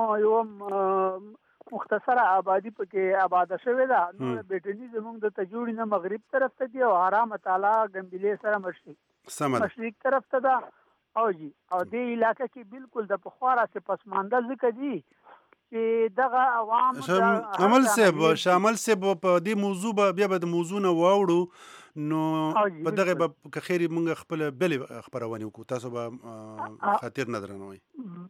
یو مختصره آبادي پکې آباده شوې ده نو بیټني زموږ د تجوړي نه مغرب طرف ته دی او حرام تاله ګمبیلې سره مشرق طرف ته ده او جی او دې علاقه کې بالکل د پخوا راڅخه پسمانده ځکه دي چې دغه عوام عمل صاحب شامل صاحب په دې موضوع بیا به د موضوع نه واوړو نو په دغه به که خیر مونږ خپل بلې خبرونه وکړو تاسو به خاطر نه درنوي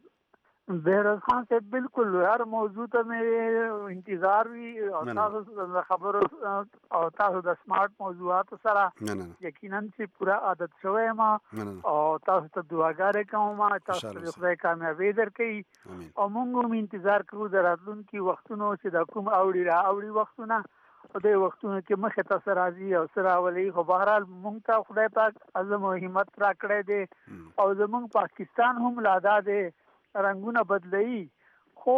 بهروز خان صاحب بالکل هر موضوع ته مې انتظار وي او تاسو د خبرو او تاسو د سمارټ موضوعات سره یقینا چې پورا عادت شوی ما او تاسو ته دعاګانې کوم تاسو ته خدای کامیابی درکړي او موږ هم انتظار کوو د راتلونکي وختونو چې د کوم اوړي وختونه په دې وختونو کې مخه تاسو راځي او سره ولي خو بهرحال موږ ته خدای پاک عزم او همت راکړی دی او زموږ پاکستان هم لادا دی رنگونه بدلئی خو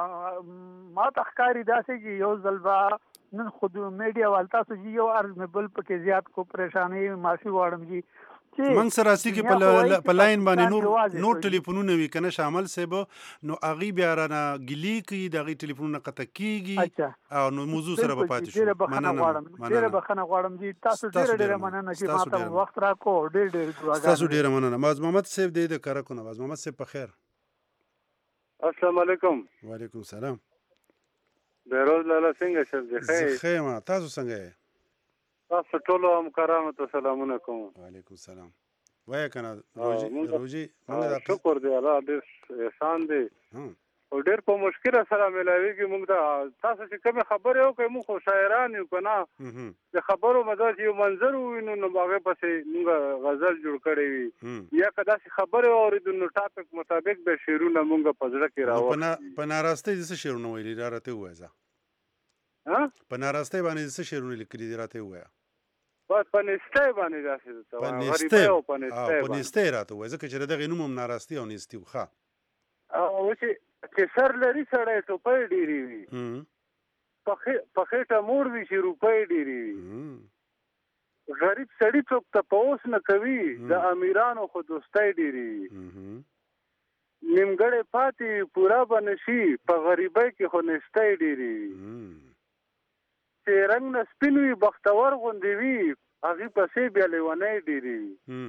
ما ته ښکاري داسې چې یو ځل به نن خود میډیا والتا سو چې یو عرض مې بل پکې زیات کو پریشانی معافي غواړم جی من سره اسی کې په لاین باندې نور ټلیفونونه وی کنه شامل سیب نو اغي بیا رانه ګلی کی دغه ټلیفونونه قطع کیږي او نو موضوع سره به پاتې شو ډیره بخنه غواړم جی تاسو ډیره مننه چې ما ته وخت راکو ډیره تاسو ډیره مننه باز محمد صاحب د کارکونه باز محمد صاحب په خیر السلام علیکم وعلیکم السلام بهروز لاله څنګه شې خیر ما تاسو څنګه یې تاسو ټول همکارانو ته سلامونه کوم وعلیکم السلام وای کنه روجي موږ شکر دی الله دې احسان دی او ډېر په مشکل سره ملاويږي موږ دا تاسو چې کوم خبره یو کوي موږ شاعران یو کنه د خبرو مزاج یو منظر وینو نو هغه پسې موږ غزل جوړ کړی وي یا کدا چې خبره اوریدو نو ټاپک مطابق به شعرونه موږ په ځړه کې راوړو په ناراسته دي څه شعرونه ویلي راته وایي ها په ناراسته باندې څه شعرونه لیکلي دي راته وایي بس پنيسته باندې راځي غریبه او پنيسته راته وایي ځکه چې دغه نوم هم ناراستی او نيستي وخه او چې سر لري سړی ټوپۍ ډېرې وي په خېټه موړ وي چې روپۍ ډېرې وي غریب سړي څوک تپوس نه کوي د امیرانو خو دوستۍ ډېرې وي نیمګړی پاتې پورا به نشي په غریبۍ کې خو نشتی ډېرې چې رنګ نه سپین وي بختور غوندې وي هغې پسې بیا لیونۍ ډېرې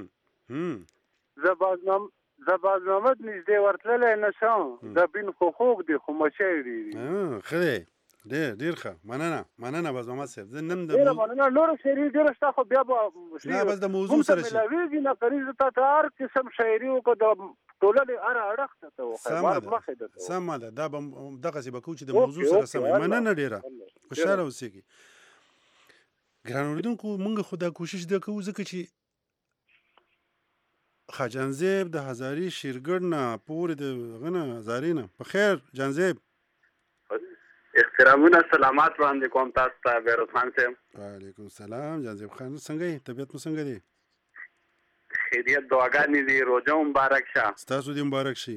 زه باز محمد نږدې ورتللی نه شم دبین خو خوږ دی خو مچۍ ډېرې ښه دی ډېر ښه مننه باز محمد صاحب زه نن ډېره مننه نوره شاعري ډېره شته خو بیا به نه بس د موضوع سره شي ملاویږي نه قریض ته هر قسم شاعري وکړه د ټولنې هره اړخ ته سمه ده دا به دغسې به کوو چې د موضوع سره سمه مننه ډېره خوشحاله اوسېږي ګران اورېدونکو موږ خو دا کوشش دا کوو ځکه چې خاجانزیب د هزاري شیرګړ نه پورې د هغه نه هزاري نه په خیر جانزیب احترامونه سلامات وړاندې کوم تاسو ته بیروز خان صاحب وعلیکم السلام جانزیب خان څنګه یې طبیعت مو څنګه دی خیریت دعاګانې دي روژه مبارک شه ستاسو دې مبارک شي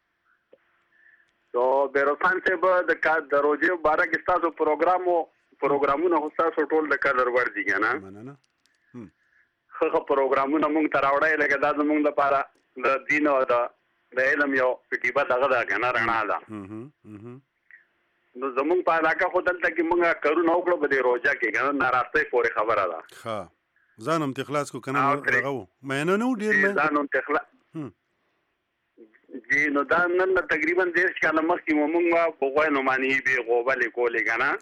نو بیروز خان صاحب د روژې مبارک ستاسو پروګرامونه خو ستاسو ټول د قدر وړ دي که نه مننه ښه پروګرامونه موږ ته راوړی لکه دا زموږ لپاره د دین او د علم یو کتیبه دغه ده که نه رڼا ده نو زموږ په علاقه خو دلته کې موږ کارونه وکړو په دې روژه کې که نه ناراستۍ پورې خبره ده ښه ځان هم تخلاص کو که نه هغه و مینه نه و ډېر ځان هم تخلاص جی نو دا نن تقریبا 10 کاله مخکې مو موږ په غوی نمانې بې غوبلې کولې که نه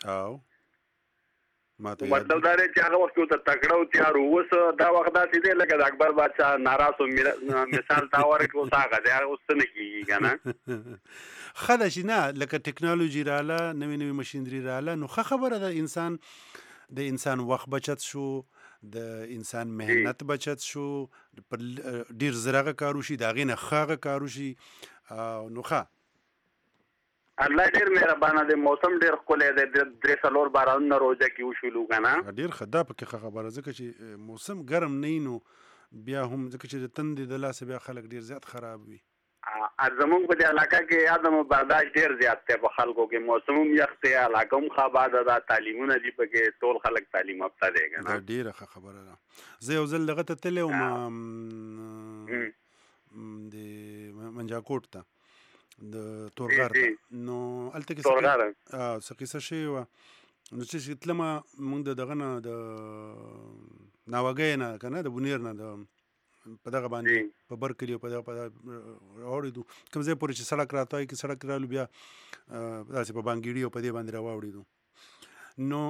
مطلب دا دی چې هغه وخت ورته تکړه او تیار اوس دا وخت داسې دی لکه د اکبر بادشاه ناراض مثال تا ورکړو اوس هغه دی هغه اوس څه نه کېږي که نه ښه ده چې نه لکه ټکنالوژي راله نوې مشینري راله نو ښه خبره ده د انسان وخت بچت شو د انسان مهنت بچت شو ډېر زر هغه کار وشي د هغې نه ښه هغه کار وشي نو ښه الله ډېر مهربانه دی موسم ډېر ښکلی دی 3-4 بارانونه روژه کې وشولو که نه ډېر ښه دا پکې ښه خبره ځکه چې موسم ګرم نه وي نو بیا هم ځکه چې د تندې د لاسه بیا خلک ډېر زیات خراب وي زموږ په دې علاقه کې عدم برداشت ډېر زیات دی په خلکو کې موسم هم یخ دی علاقه هم ښه آباده ده تعلیمونه دي پکې ټول خلک تعلیم یافته دی که نه دا ډېره ښه خبره ده زه یو ځل دغه ته تللی وم د منجاکوټ ته د تورغر ته نو هلته کې څه قصه شوې وه نو چې تلمه موږ د دغه نه د ناوګۍ نه که نه د بونیر نه د په دغه باندې په بر کلي په دغه راوړېدو کوم ځای پورې چې سړک راته وایي کې سړک رالو بیا داسې په بانګیړي او په دې باندې راواوړېدو نو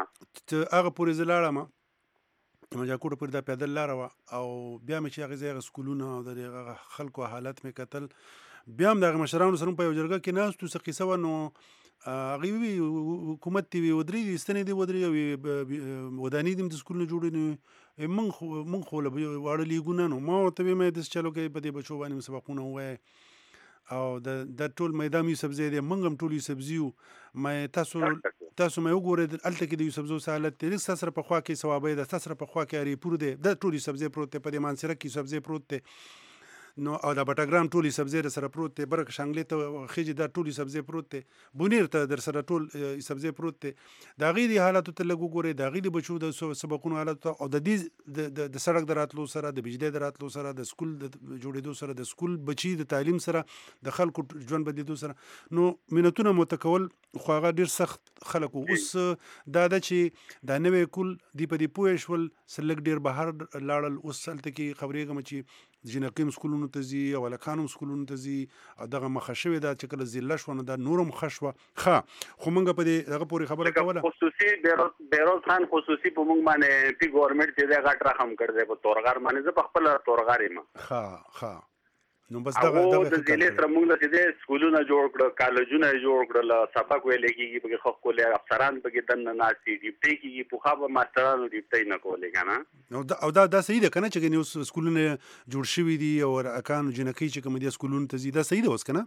هغه پورې زه لاړم منجاکوټه پورې دا پیدل لاره وه او بیا مې چې هغې ځای هغه سکولونه او د هغه خلکو حالت مې کتل بیا هم د هغې مشرانو سره په یو جرګه کې ناست وو څه قیصه وه نو هغې ووي حکومت دې وي ودرېږي ستنې دې ودرېږي او ودانې دې هم د سکولونه جوړې نه وي موږ خو له واړه لیګونه نو ما ورته ویې مې داسې چلو کوي په دې بچو باندې مې سبقونه ووایه او دا ټول میدان یوسفزی دی موږ هم ټول یوسفزي یو تاسو مې وګورئ هلته کې د یوسفزو څه حالت دی ستا سره په خوا کې ثوابۍ ده ستا سره په خوا کې اریپور دی دا ټول یوسفزی پروت دی په دې مانسره کې یوسفزی پروت دی نو او دا بټګرام ټول سبزی سره پروت دی برک شانګلې ته خېجې دا ټول سبزی پروت دی بونیر ته در سره ټول سبزی پروت دی دا غي دي حالاتو ته لګو ګوري دا غي د بچو د سبقونو حالت او د دې د سړک دراتلو سره د بجلی دراتلو سره د سکول د جوړېدو سره د سکول بچي د تعلیم سره د خلکو ژوند بدلیدو سره نو مینتونه متکول خو هغه ډیر سخت خلکو اوس دا د چې دا نوې کول دی په دې پوه شول سلک ډیر بهر لاړل اوس هلته کې خبرېږم چې جنقیم سکولونو ته ځي او هلکانو سکولونو ته ځي او دغه مخه شوې ده چې کله ضله شوه نو دا نورم ښه شوه ښه خو موږ په دې هغه پورې خبره کوله خصوصي بیروز خان خصوصي په موږ باندې پی ګورنمنټ چې دی غټ رقم کړ دی په تورغار باندې زه په خپله تورغار یم ښه نو بس دغه د ضلع سره موږ چې دی سکولونه جوړ کړه کالجونه یې جوړ کړل سبق ویلی کېږي پکې ښه ښکلي افسران پکې دننه ناست دي ډیپټۍ کېږي پخوا به ماسټرانو ډیپټۍ نه کولې که نه او دا صحیح ده که نه چې ګنې اوس سکولونه جوړ شوي دي او اکانو جنکۍ چې کوم دي سکولونو ته ځي دا صحیح ده اوس که نه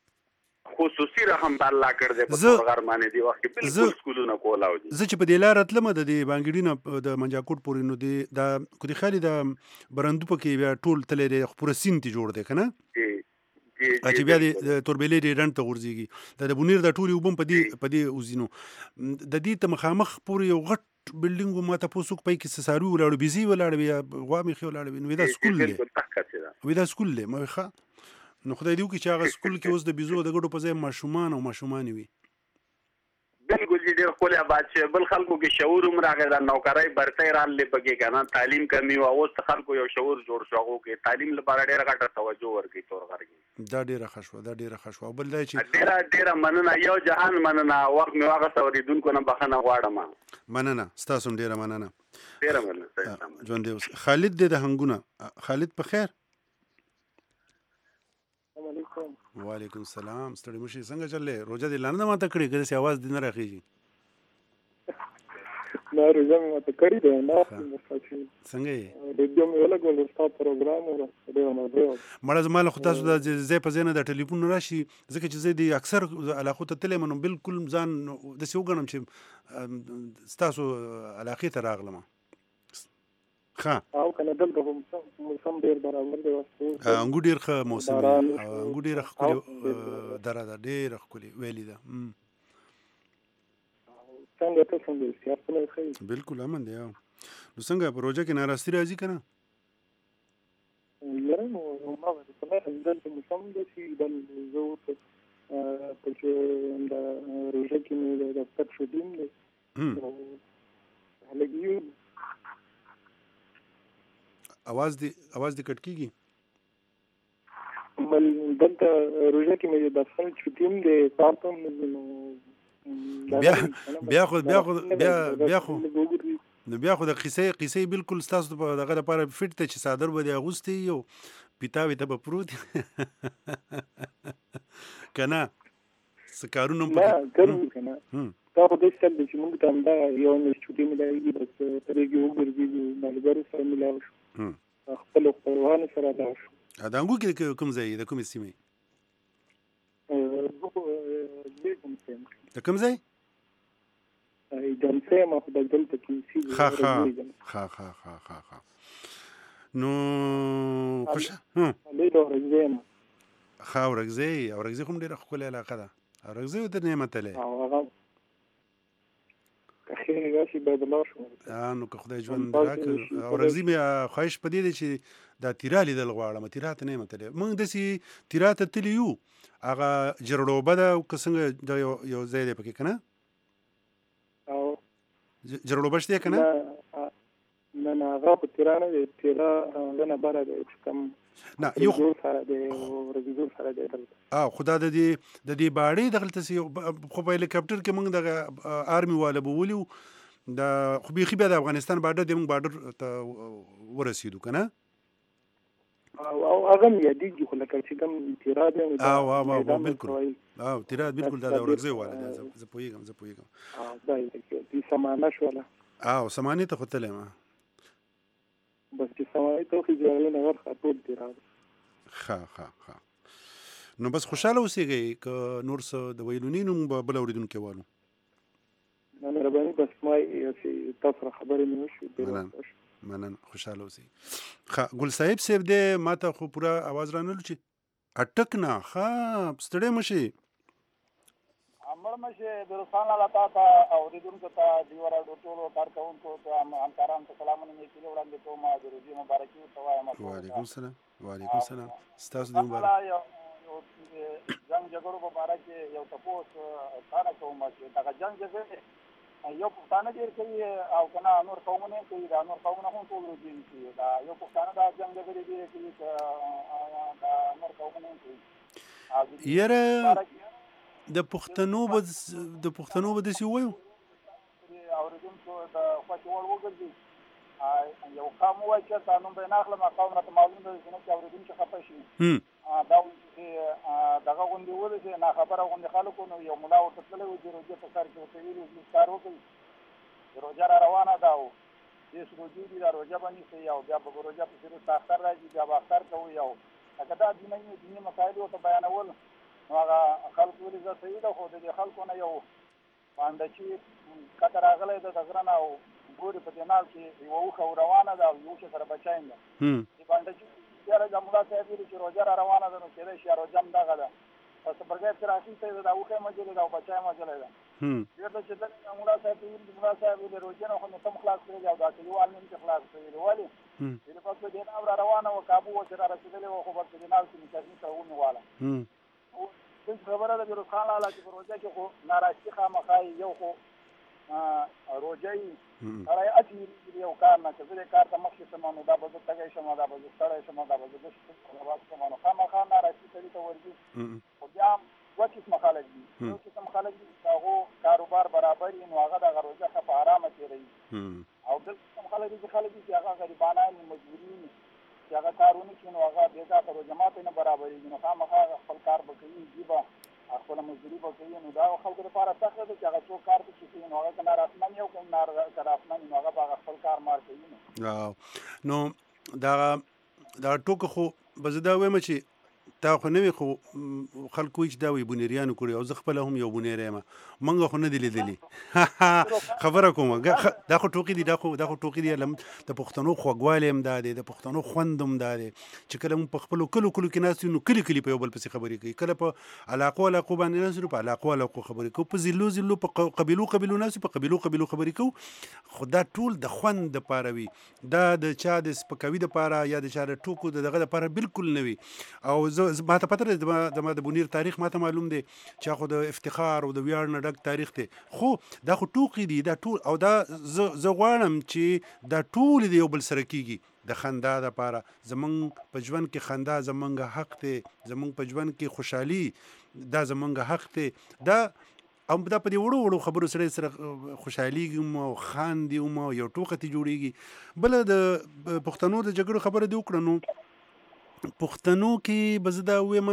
خصوصي رحم الله کړ دی په تورغر باندې دی وخت بالکل سکولونه کولاو دي زه چې په دې لاره تلم د دې بانګیډي نه د منجاکوټ پورې نو دا کو دې خالي د برندو پکې بیا ټول تللی دی پوره سیند تی جوړ دی که نه چې بیا د توربېلې ډېر رنډ ته غورځېږي د بونیر د ټولې اوبه هم په دې وځي نو د دې ته مخامخ پورې یو غټ بلډینګ و ما تپوس وکړ پای کې څه څاروي ولاړ بيزي ولاړ وي غوا مېښې ولاړ وي نو دا سکول دی دا سکول دی ما ښه نو خدای دې وکړي چې هغه سکول کې اوس د بيزو د ګډو په ځای ماشومان او ماشومانې وي. بالکل جی ډېر ښکلی آباد شوی. بل خلکو کې شعور هم راغی، د نوکرۍ برتۍ رالې پکې که نه، تعلیم کمي وه، اوس د خلکو یو شعور جوړ شو، هغو کې تعلیم لپاره ډېره غټه توجه ورکوي تورغر کې. دا ډېره ښه شوه، دا ډېره ښه شوه. او بل دا چې ډېره مننه، یو جهان مننه. وخت مې واخیسته، اورېدونکو نه بخښنه غواړم. مننه، ستاسو هم ډېره مننه. ډېره مننه. ژوندی اوسئ. خالد دی د هنګونه. خالد په خیر؟ وعلیکم السلام. ستړي مشي، څنګه چلې؟ روژه دې لا نه ده ماته کړې که داسې اواز دې نه راخېږي؟ نه روژه مې ماته کړې ده. څنګه یې؟ ریډیو مې ولګول، ستا پروګرام و مړه زما له خو تاسو د ځای په ځای نه د ټلیفون راشي، ځکه چې زه د اکثر علاقو ته تللی یم، نو بلکل ځان داسې وګڼم چې ستاسو علاقې ته راغلم. او کنه دلته موسم ډېر برابر دی. انګور ډېر ښه موسم دی، انګور ډېره ښکلې دره ده، ډېره ښکلې ویلې ده. څنګه ته څنګه سیار په لخې؟ بالکل امن دی. نو څنګه په روژه کې ناراستي راځي که نه؟ یاره نو ما په دلته موسم دی چې بل زه ورته په چې د روژه کې مې د دفتر شدیم دی هلګي اواز دی کټ کیږي. بل دلته روژه کې مې د دفتر شدیم دی تاسو بیا خو د قصې بالکل ستاسو په دغه لپاره فټ ته چې صادر به دې اغوستی یو پیتاوي ته به پروت که نه څه کارونه هم پکې دا خو داسې چل دی چې موږ ته همدا یو میاشت چوټي میلاوېږي، بس ترې کې وګرځېږو، ملګرو سره میلاو شو، خپلو خپلوانو سره لاړ شو. د انګور کې کوم ځای د کومې سیمې؟ د کوم ځای؟ جنسه ما خو د دلته کې ښه نو خوشه ښه اورګزۍ خو هم ډېره ښکلې علاقه ده. اورګزۍ ودر نعمت علی نو که خدای ژوند راکړ. اورګزۍ مې خواهش په دې دی چې دا تیرا لیدل غواړم. تیرا ته نعمت علی موږ داسې تیرا ته تللي یو، هغه جرړوبه ده که څنګه دا یو ځای دی پکې که نه؟ جرړوبه شته که نه؟ نه هغه په تیرا نه دی، تیرا نه بره دی چې کوم رګزو سره دی ورګزو سره دی دلته. خو دا د دې باړې دغلته خو په هلیکاپټر کې موږ دغه آرمي والا به ولیو، دا خو بیخي بیا د افغانستان باډر دی، موږ باډر ته ورسېدو که نه؟ او هغه هم یادېږي، خو لکه چې کوم تیرا دی بالکل تیرا بالکل دا د اورګزۍ والا دی. زه پوهېږم دا یې سمانه شوله. سمانې ته خو تللی یم، بس چې سمانې ته وخېږي هغې نه ورخه ټول تیرا دی. ښه نو بس خوشحاله اوسېږئ که نور څه د ویلو نه نو بل اورېدونکي والو؟ مهرباني بس ما چې تاسو سره خبرې مې وشوې. مننه، خوشحاله اوسئ. ګل صاحب دی ما ته خو پوره اواز رانلو چې اټک نه. ستړی مشي، مړ مشي. درستان الله ته اورېدونکو ته ډیو راډیو ټولو کارکوونکو ته همکارانو ته سلامونه مې کلي وړاندې کوم. د روژې مبارکي ورته وایم. وعلیکم السلام. ستاسو دې مبارک. یو جنګ جګړو په باره کې یو تپوس کار کوم چې دغه جنګ جګړې یو پښتانه ډېر کوي او که نه نور قومونه کوي، دا نور قومونه هم ټول روژې نیسي. دا یو پښتانه دا جنګ جګړې ډېرې کوي که دا نور قومونه هم کوي. یاره د پښتنو به داسې ووایو اورېدونکو د خوښې وړ وګرځي، یو قام ووایي چېرته نوم به یې نه اخلم، قوم راته معلوم دی چې اورېدونکي خفه شي. دا دغه غوندې ولسې ناخبره غوندې خلکو نو یو ملا ورته تللی و چې روژې په سر کې ورته ویلي و چې کار وکړي، روژه را روانه ده او دېس روژې دي، دا روژه به نیسئ او بیا به روژه پسې وروسته اختر راځي، بیا به اختر کوئ. او لکه دا دیني مسایل ورته بیانول نو هغه خلک ولې زه صحیح ده، خو د دې خلکو نه یو پانډچي کته راغلی ده د غره نه او ګوري په دې نال کې یوه اوښه روانه ده او یو اوښې سره بچایم ده. د پانډچي یاره د ملا صاحب ویلي چې روژه را روانه ده نو کېدای شي روژه هم دغه ده، په څپرګی پسې راخیستی ده، دا اوښه یې مجلې ده او بچه یې مجلی ده. بیرته چې دلته ملا صاحب ویل ملا صاحب ویل روزه نه خو مې تم خلاص کړی او دا کلیوال مې چې خلاص کړی ولې ویل پس په دې نه روانه و کابو و چې را رسېدلې و خو په دې نه چې مې ته ونیواله څه خبره ده بیروز خان لاله چې په روزه کې خو ناراضي خامخا یو خو روزه یې سړی اچي یو کار نه چې زه کار ته مخکې شم نو دا به زه تږی شم دا به زه ستړی شم دا به زه ګشت شم نو خامخا ناراضي سړي ته ورځي خو بیا دوه قسمه خلک دي یو قسم خلک دي چې هغو کاروبار برابر وي نو هغه دغه روزه ښه په ارامه تېروي او بل قسم خلک دي چې هغه غریبانان وي مجبوري وي چې هغه کار ونه کړي نو هغه بېځایه روزه ماته نه برابرېږي نو خامخا هغه خپل کار به کوي دي به خپله مزدوري به کوي نو دا خلکو لپاره سخته ده چې هغه څوک کار پکې کوي نو هغه که ناراسمن یو که راسمن نو هغه به هغه خپل کار مار کوي نو دا ټوکه خو به زه دا وایم چې تا خو نه وي خو خلکو وایي چې دا وایي بونیریانو کړي او زه خپله هم یو بونیری یم موږ خو نه دي لیدلي خبره کوم دا خو ټوکې دي دا خو ټوکې دي د پښتنو خوږوالی هم دا دی د پښتنو خوند هم دا دی چې کله موږ په خپلو کلو کې ناست یو نو کلي په یو بل پسې خبرې کوي کله په علاقو باندې ناست یو په علاقو خبرې کوو په ضلعو په قبیلو ناست په قبیلو خبرې کوو خو دا ټول د خوند دپاره وي دا د چا د سپکوي دپاره یا د چا د ټوکو د دغه دپاره بالکل نه وي او ما ته پته ده د بونیر تاریخ ما ته معلوم دی چې خو د افتخار او د ویاړ نه ډک تاریخ دی خو دا خو ټوکې دي دا ټول او دا زه غواړم چې دا ټول د یو بل سره کېږي د خندا دپاره زمونږ په ژوند کې خندا زمونږ حق دی زمونږ په ژوند کې خوشحالي دا زمونږ حق دی دا او دا په دې وړو خبرو سره خوشحالېږي او خاندي او یو ټوکه ترې جوړېږي بله د پښتنو د جګړو خبره دې وکړه نو پښتنو کې به زه دا ووایم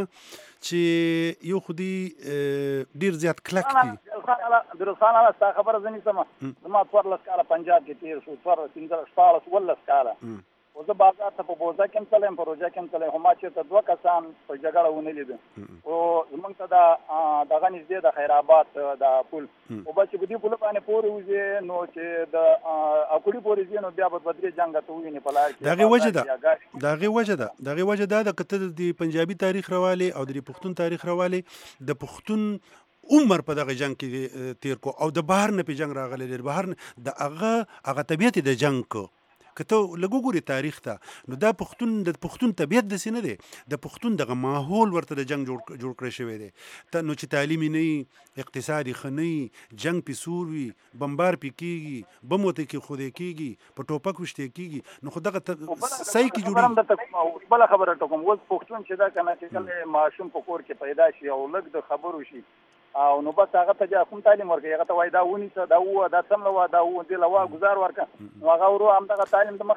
چې یو خو دې ډېر زیات کلک دي بیروز خان لاله ستا خبره زه نیسم زما 14 کاله پنجاب کې تېر شو 14 15 کاله او زه بازار ته په بوزه کې هم تللی په روژه کې هم تللی خو ما چېرته 2 کسان په جګړه ونه لیده او زمونږ ته دغه نږدې د خیرآباد د پل او بس چې په دې پله باندې پورې وځې نو چې د اکوړي پورې ځې نو بیا به 2-3 جنګه ته ووینې په لار کې د هغې وجه دا ده که ته د پنجابي تاریخ روالې او د پښتون تاریخ روالې د پښتون عمر په دغه جنګ کې تیر کو او د بهر نه په جنګ راغلی د بهر نه د هغه طبیعت د جنګ کو که ته لږ وګورې تاریخ ته نو دا د پښتون طبیعت داسې نه دی د پښتون دغه ماحول ورته د جنګ جوړ کړی شوی دی نو چې تعلیمي نه وي اقتصادي ښه نه وي جنګ پې سور وي بمبار پې کېږي بم ورته کېښودی کېږي په ټوپک وشتی کېږي نو خو دغه صحیح کې جوړېږي بله خبره ته کوم اوس پښتون چې دا که نه چې کله ماشوم په کور کې پیدا شي او لږ د خبرو شي او نو بس هغه ته کوم تعلیم ورکوي هغه ته وایي دا ونیسه دا ووه دا سم له وه دا ووه دې له وه ګزار ورکړه نو هغه ورو همدغه تعلیم د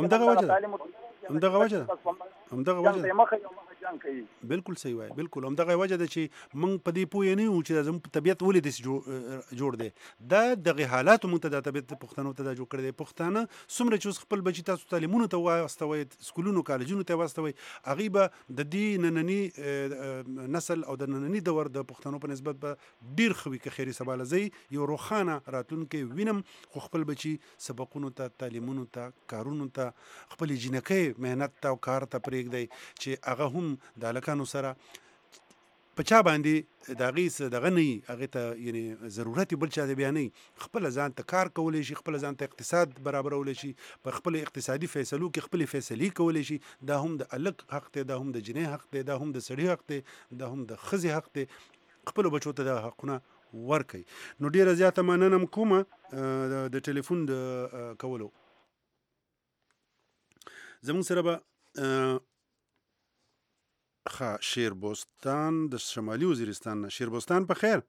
مخکې بالکل صحیح وایي بالکل همدغه وجه ده چې موږ په دې پوه نه یو چې زموږ په طبیعت ولې داسې جوړ دی دا دغه حالاتو موږ ته دا طبیعت پښتنو ته دا جوړ کړی دی پښتانه څومره چې اوس خپل بچي تاسو تعلیمونو ته واستوئ سکولونو کالجونو ته واستوئ هغوی به د دې ننني نسل او د ننني دور د پښتنو په نسبت به ډېر ښه وي که خیري سباله زه یو روښانه راتلونکی وینم خو خپل بچي سبقونو ته تعلیمونو ته کارونو ته خپلې جینکۍ محنت ته او کار ته پرېږدی چې هغه هم د هلکانو سره په چا باندې د هغې څه دغه نه وي هغې ته یعنې ضرورت بل چا ته بیا نه وي خپله ځان ته کار کولی شي خپله ځان ته اقتصاد برابرولی شي په خپلو اقتصادي فیصلو کې خپلې فیصلې کولی شي دا هم د هلک حق دی دا هم د جنۍ حق دی دا هم د سړي حق دی دا هم د ښځې حق دی خپلو بچو ته دغه حقونه ورکوي نو ډېره زیاته مننه کومه د ټلیفون د کولو زموږ سره به شیربستان د شمالي وزیرستان نه شیربستان په خیر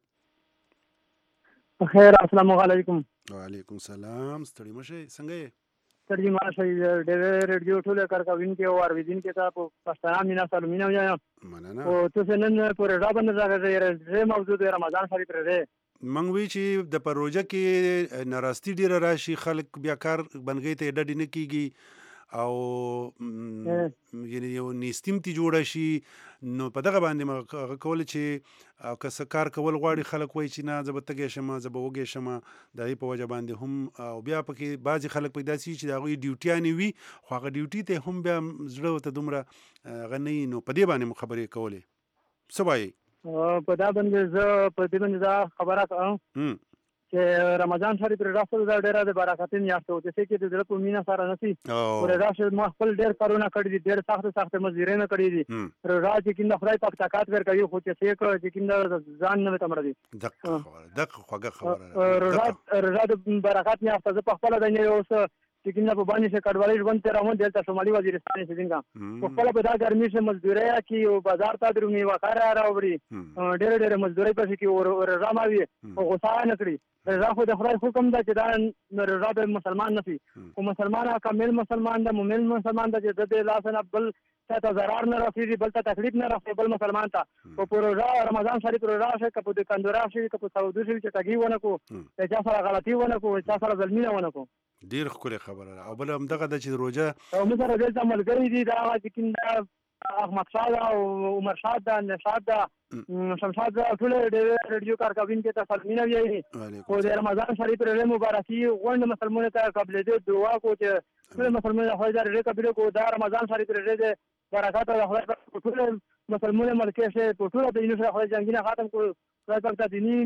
خیر السلام علیکم وعلیکم سلام ستړي مشئ څنګه یې ستړي ماشئ ډېر ریډیو ټول کارکوونکي او اوریدونکي ته په پښتانه مینا سلامونه وایم مننه او تاسو نن پورې راځه راغلی موضوع د رمضان شریف لري موږ وی چې د پروژه کې ناراستی ډیره راشي خلک بیا کار بنګۍ ته ډډې نه کیږي او یعنی یو نیستیم تی جوړه شي نو په دغه باندې ما کول چې که څه کار کول غواړي خلک وایي چې نه زه به تږی شم زه به وږی شم د هغې په وجه باندې هم او بیا پکې بعضې خلک پیدا شي چې د هغوی ډیوټیانې وي خو هغه ډیوټي ته هم بیا زړه ورته دومره هغه نه وي نو په دې باندې مو خبرې کولې څه وایي په دا باندې زه په دې باندې دا خبره کوم چې رمضان شریف رسول دا ډېره د برکتي میاشت او چې کې د زړه په مینه سره نسی او راشد ما خپل ډېر کارونه کړی دي ډېر سخت مزدوري کړی دي راځي چې خدای پاک طاقت ورکوي خو چې څه کوي چې ځان نه تمر دي دغه خوږه خبره رضا د برکت میاشت زه په خپل د یو څه چې کینه په باندې څه کډوالي ژوند ته روان دلته شمالي وزیرستان کې څنګه په خپل په دا ګرمي څخه مزدوري کوي او بازار ته درونی وقاره راوړي ډېر مزدوري پسې کې او رضا ماوي او غوسه نه کړی رضا خو د خدای حکم ده چې دا رضا د مسلمان نفي او مسلمان کامل مسلمان ده مؤمن مسلمان ده چې د لاس نه بل ته ضرر نه رسیږي بل ته تکلیف نه رسیږي بل مسلمان ته او پر رمضان شریف روزه شي کپو د کندورا شي کپو سعودي شي چې تګي ونه کو چې سره غلطي ونه کو چې سره ظلمي ونه کو ډیر ښکلې خبره او بل هم دغه د چې روزه او موږ سره دلته ملګری دي دا چې کیندا احمد شاه او عمر شاه دا نشاد دا شمشاد ټول ریډیو کارکوین کې تسلیمونه ویلي او د رمضان شریف ورځ مبارکي غونډه مسلمانانو ته قبل دې دعا کو چې ټول مسلمانانو خدای دې رې قبل کو دا رمضان شریف ورځ برکات او خدای ټول مسلمانانو ملکه شه ټول د دیني خدای جنگینه ختم کو خدای پاک ته دیني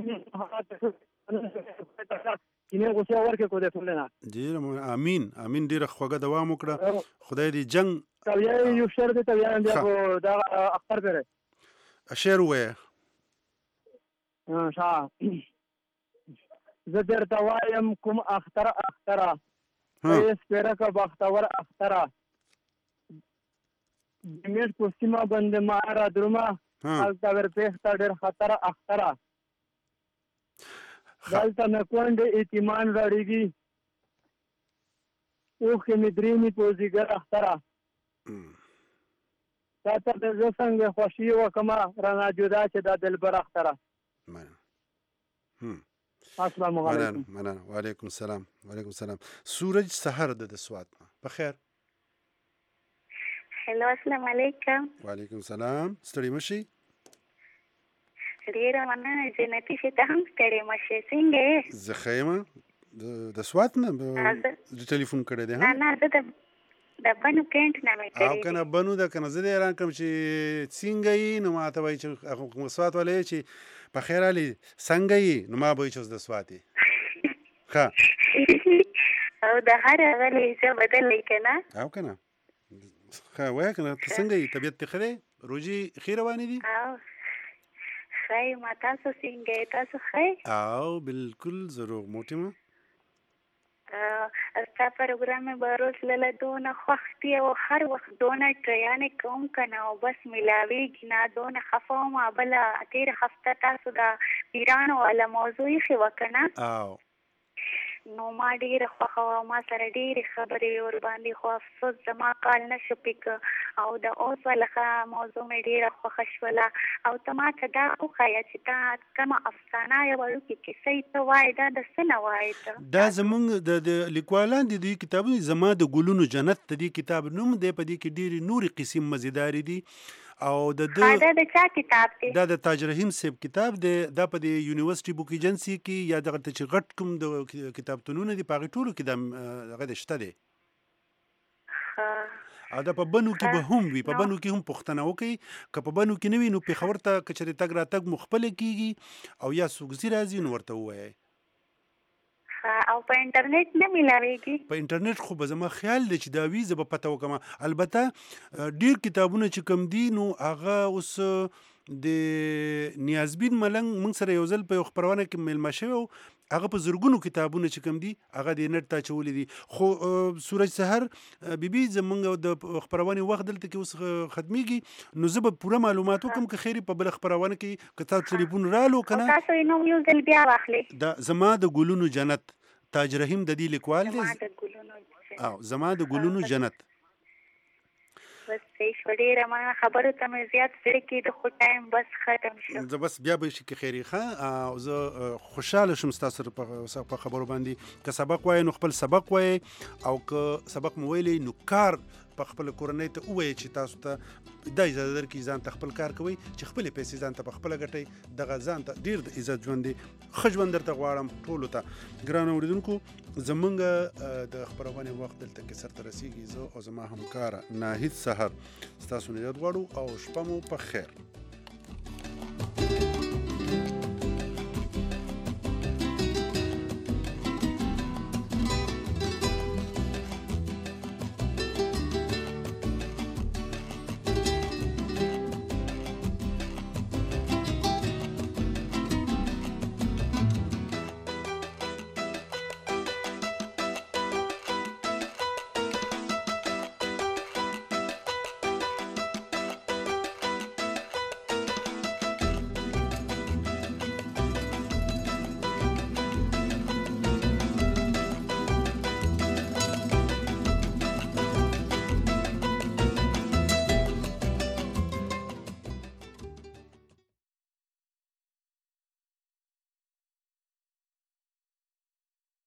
کینه غوسه ورکه کو دې ټول نه ډیر امين ډیر خوګه دوام وکړه خدای دې جنگ تویا یو شر دې تویا بیا دا اختر پره اشعر وې زه درته وایم کوم اختره هیڅ پیرکه بختور اختره د میټ په سیمه باندې ما را درومه هلته ورپېښته ډېر خطره اختره دلته مې کونډې اعتمان راړېږي اوښکې مې درېمې په ځیګر اختره تا ته د زه څنګه خوښي وکړمه رانه جدا چې دا دلبر اختره السلام علیکم مننه وعلیکم السلام سورج سحر د سوات په خیر هلو السلام علیکم وعلیکم السلام ستړي مشي ډیره مننه جنتی چې ته هم ستړي مشي څنګه زه خیمه د سوات نه د ټلیفون کړی دی نه د بنو کینټ نه مې کړی او کنه بنو د کنه زه دې ران کوم چې څنګه یې نو ماته وایي چې سوات ولې چې په خیر علي څنګه یې نو ما به چې د سواتي ښه او د هر غلې څه بدلې کنه او کنه ښه وای کنه ته څنګه یې طبيعت ته خره روزي خیر روانې دي او خای ما تاسو څنګه تاسو خای او بالکل ضرور موټیمه استا پروګرام به روز له دونه خوختي او هر وخت دونه ټریانه کوم کنه او بس ملاویږي نه دونه خفه ما بل تیر هفته تاسو دا پیرانو ولا موضوع خو وکنه او نو ما ډیر خوخه ما سره ډیر خبرې ور باندې خو افسوس زما کال نشو پک او د اوس ولخه موضوع مې ډیر خوخه شوله او تماته دا خو خیا چې تا کما افسانه یو ورکه کیسې ته وای دا د سنه وای دا زمونږ د لیکوالان د کتابونو زما د ګلونو جنت د دې کتاب نوم دی په دې کې ډیر نوري قسم مزیدار دي او دا د چا کتاب دی دا د تاج رحیم صاحب کتاب دی دا په د یونیورسيټي بوک ایجنسی کې یا دغه چې غټ کوم د کتابتونونو دی په ټولو کې دغه شته دی او دا په بنو کې به هم وي په بنو کې هم پښتنه وکي که په بنو کې نه وي نو په خبر ته کچري تګ را تګ مخبل کیږي او یا سوګزي راځي نو ورته وایي او په انټرنیټ نه ملاويږي په انټرنیټ خو به زما خیال دی چې دا وی زه به پته وکم البته ډیر کتابونه چې کم دي نو هغه اوس د نیازبین ملنګ موږ سره یو ځل په خبرونه کې ملما شوی هغه په زرګونو کتابونه چې کم دي هغه د نت ته چولې دي خو سورج سحر بیبي زمونږ د خبرونه وخت دلته کې اوس ختميږي نو زه به پوره معلومات وکم که خیری په بل خبرونه کې کتاب ټلیفون رالو کنه تاسو نو یو ځل بیا واخلي دا زما د ګلونو جنت تاج رحیم د دې لیکوال دی او زما د ګلونو جنت بس ډیره ما خبرو ته مې زیات سره کې د خو ټایم بس ختم شو زه بس بیا به شي کې خیری ښه او زه خوشاله شم تاسو په خبرو باندې که سبق وای نو خپل سبق وای او که سبق مو ویلی نو کار په خپل کورنۍ ته وای چې تاسو ته د اجازه درکې ځان ته خپل کار کوي چې خپل پیسې ځان ته په خپل غټي دغه ځان ته ډیر د عزت ژوند خجوند درته غواړم ټولو ته ګران اوریدونکو زمونږ د خبرونه وخت دلته کې سره رسیږي زه او زما همکار ناهید سحر تاسو نه یاد غواړو او شپه مو په خیر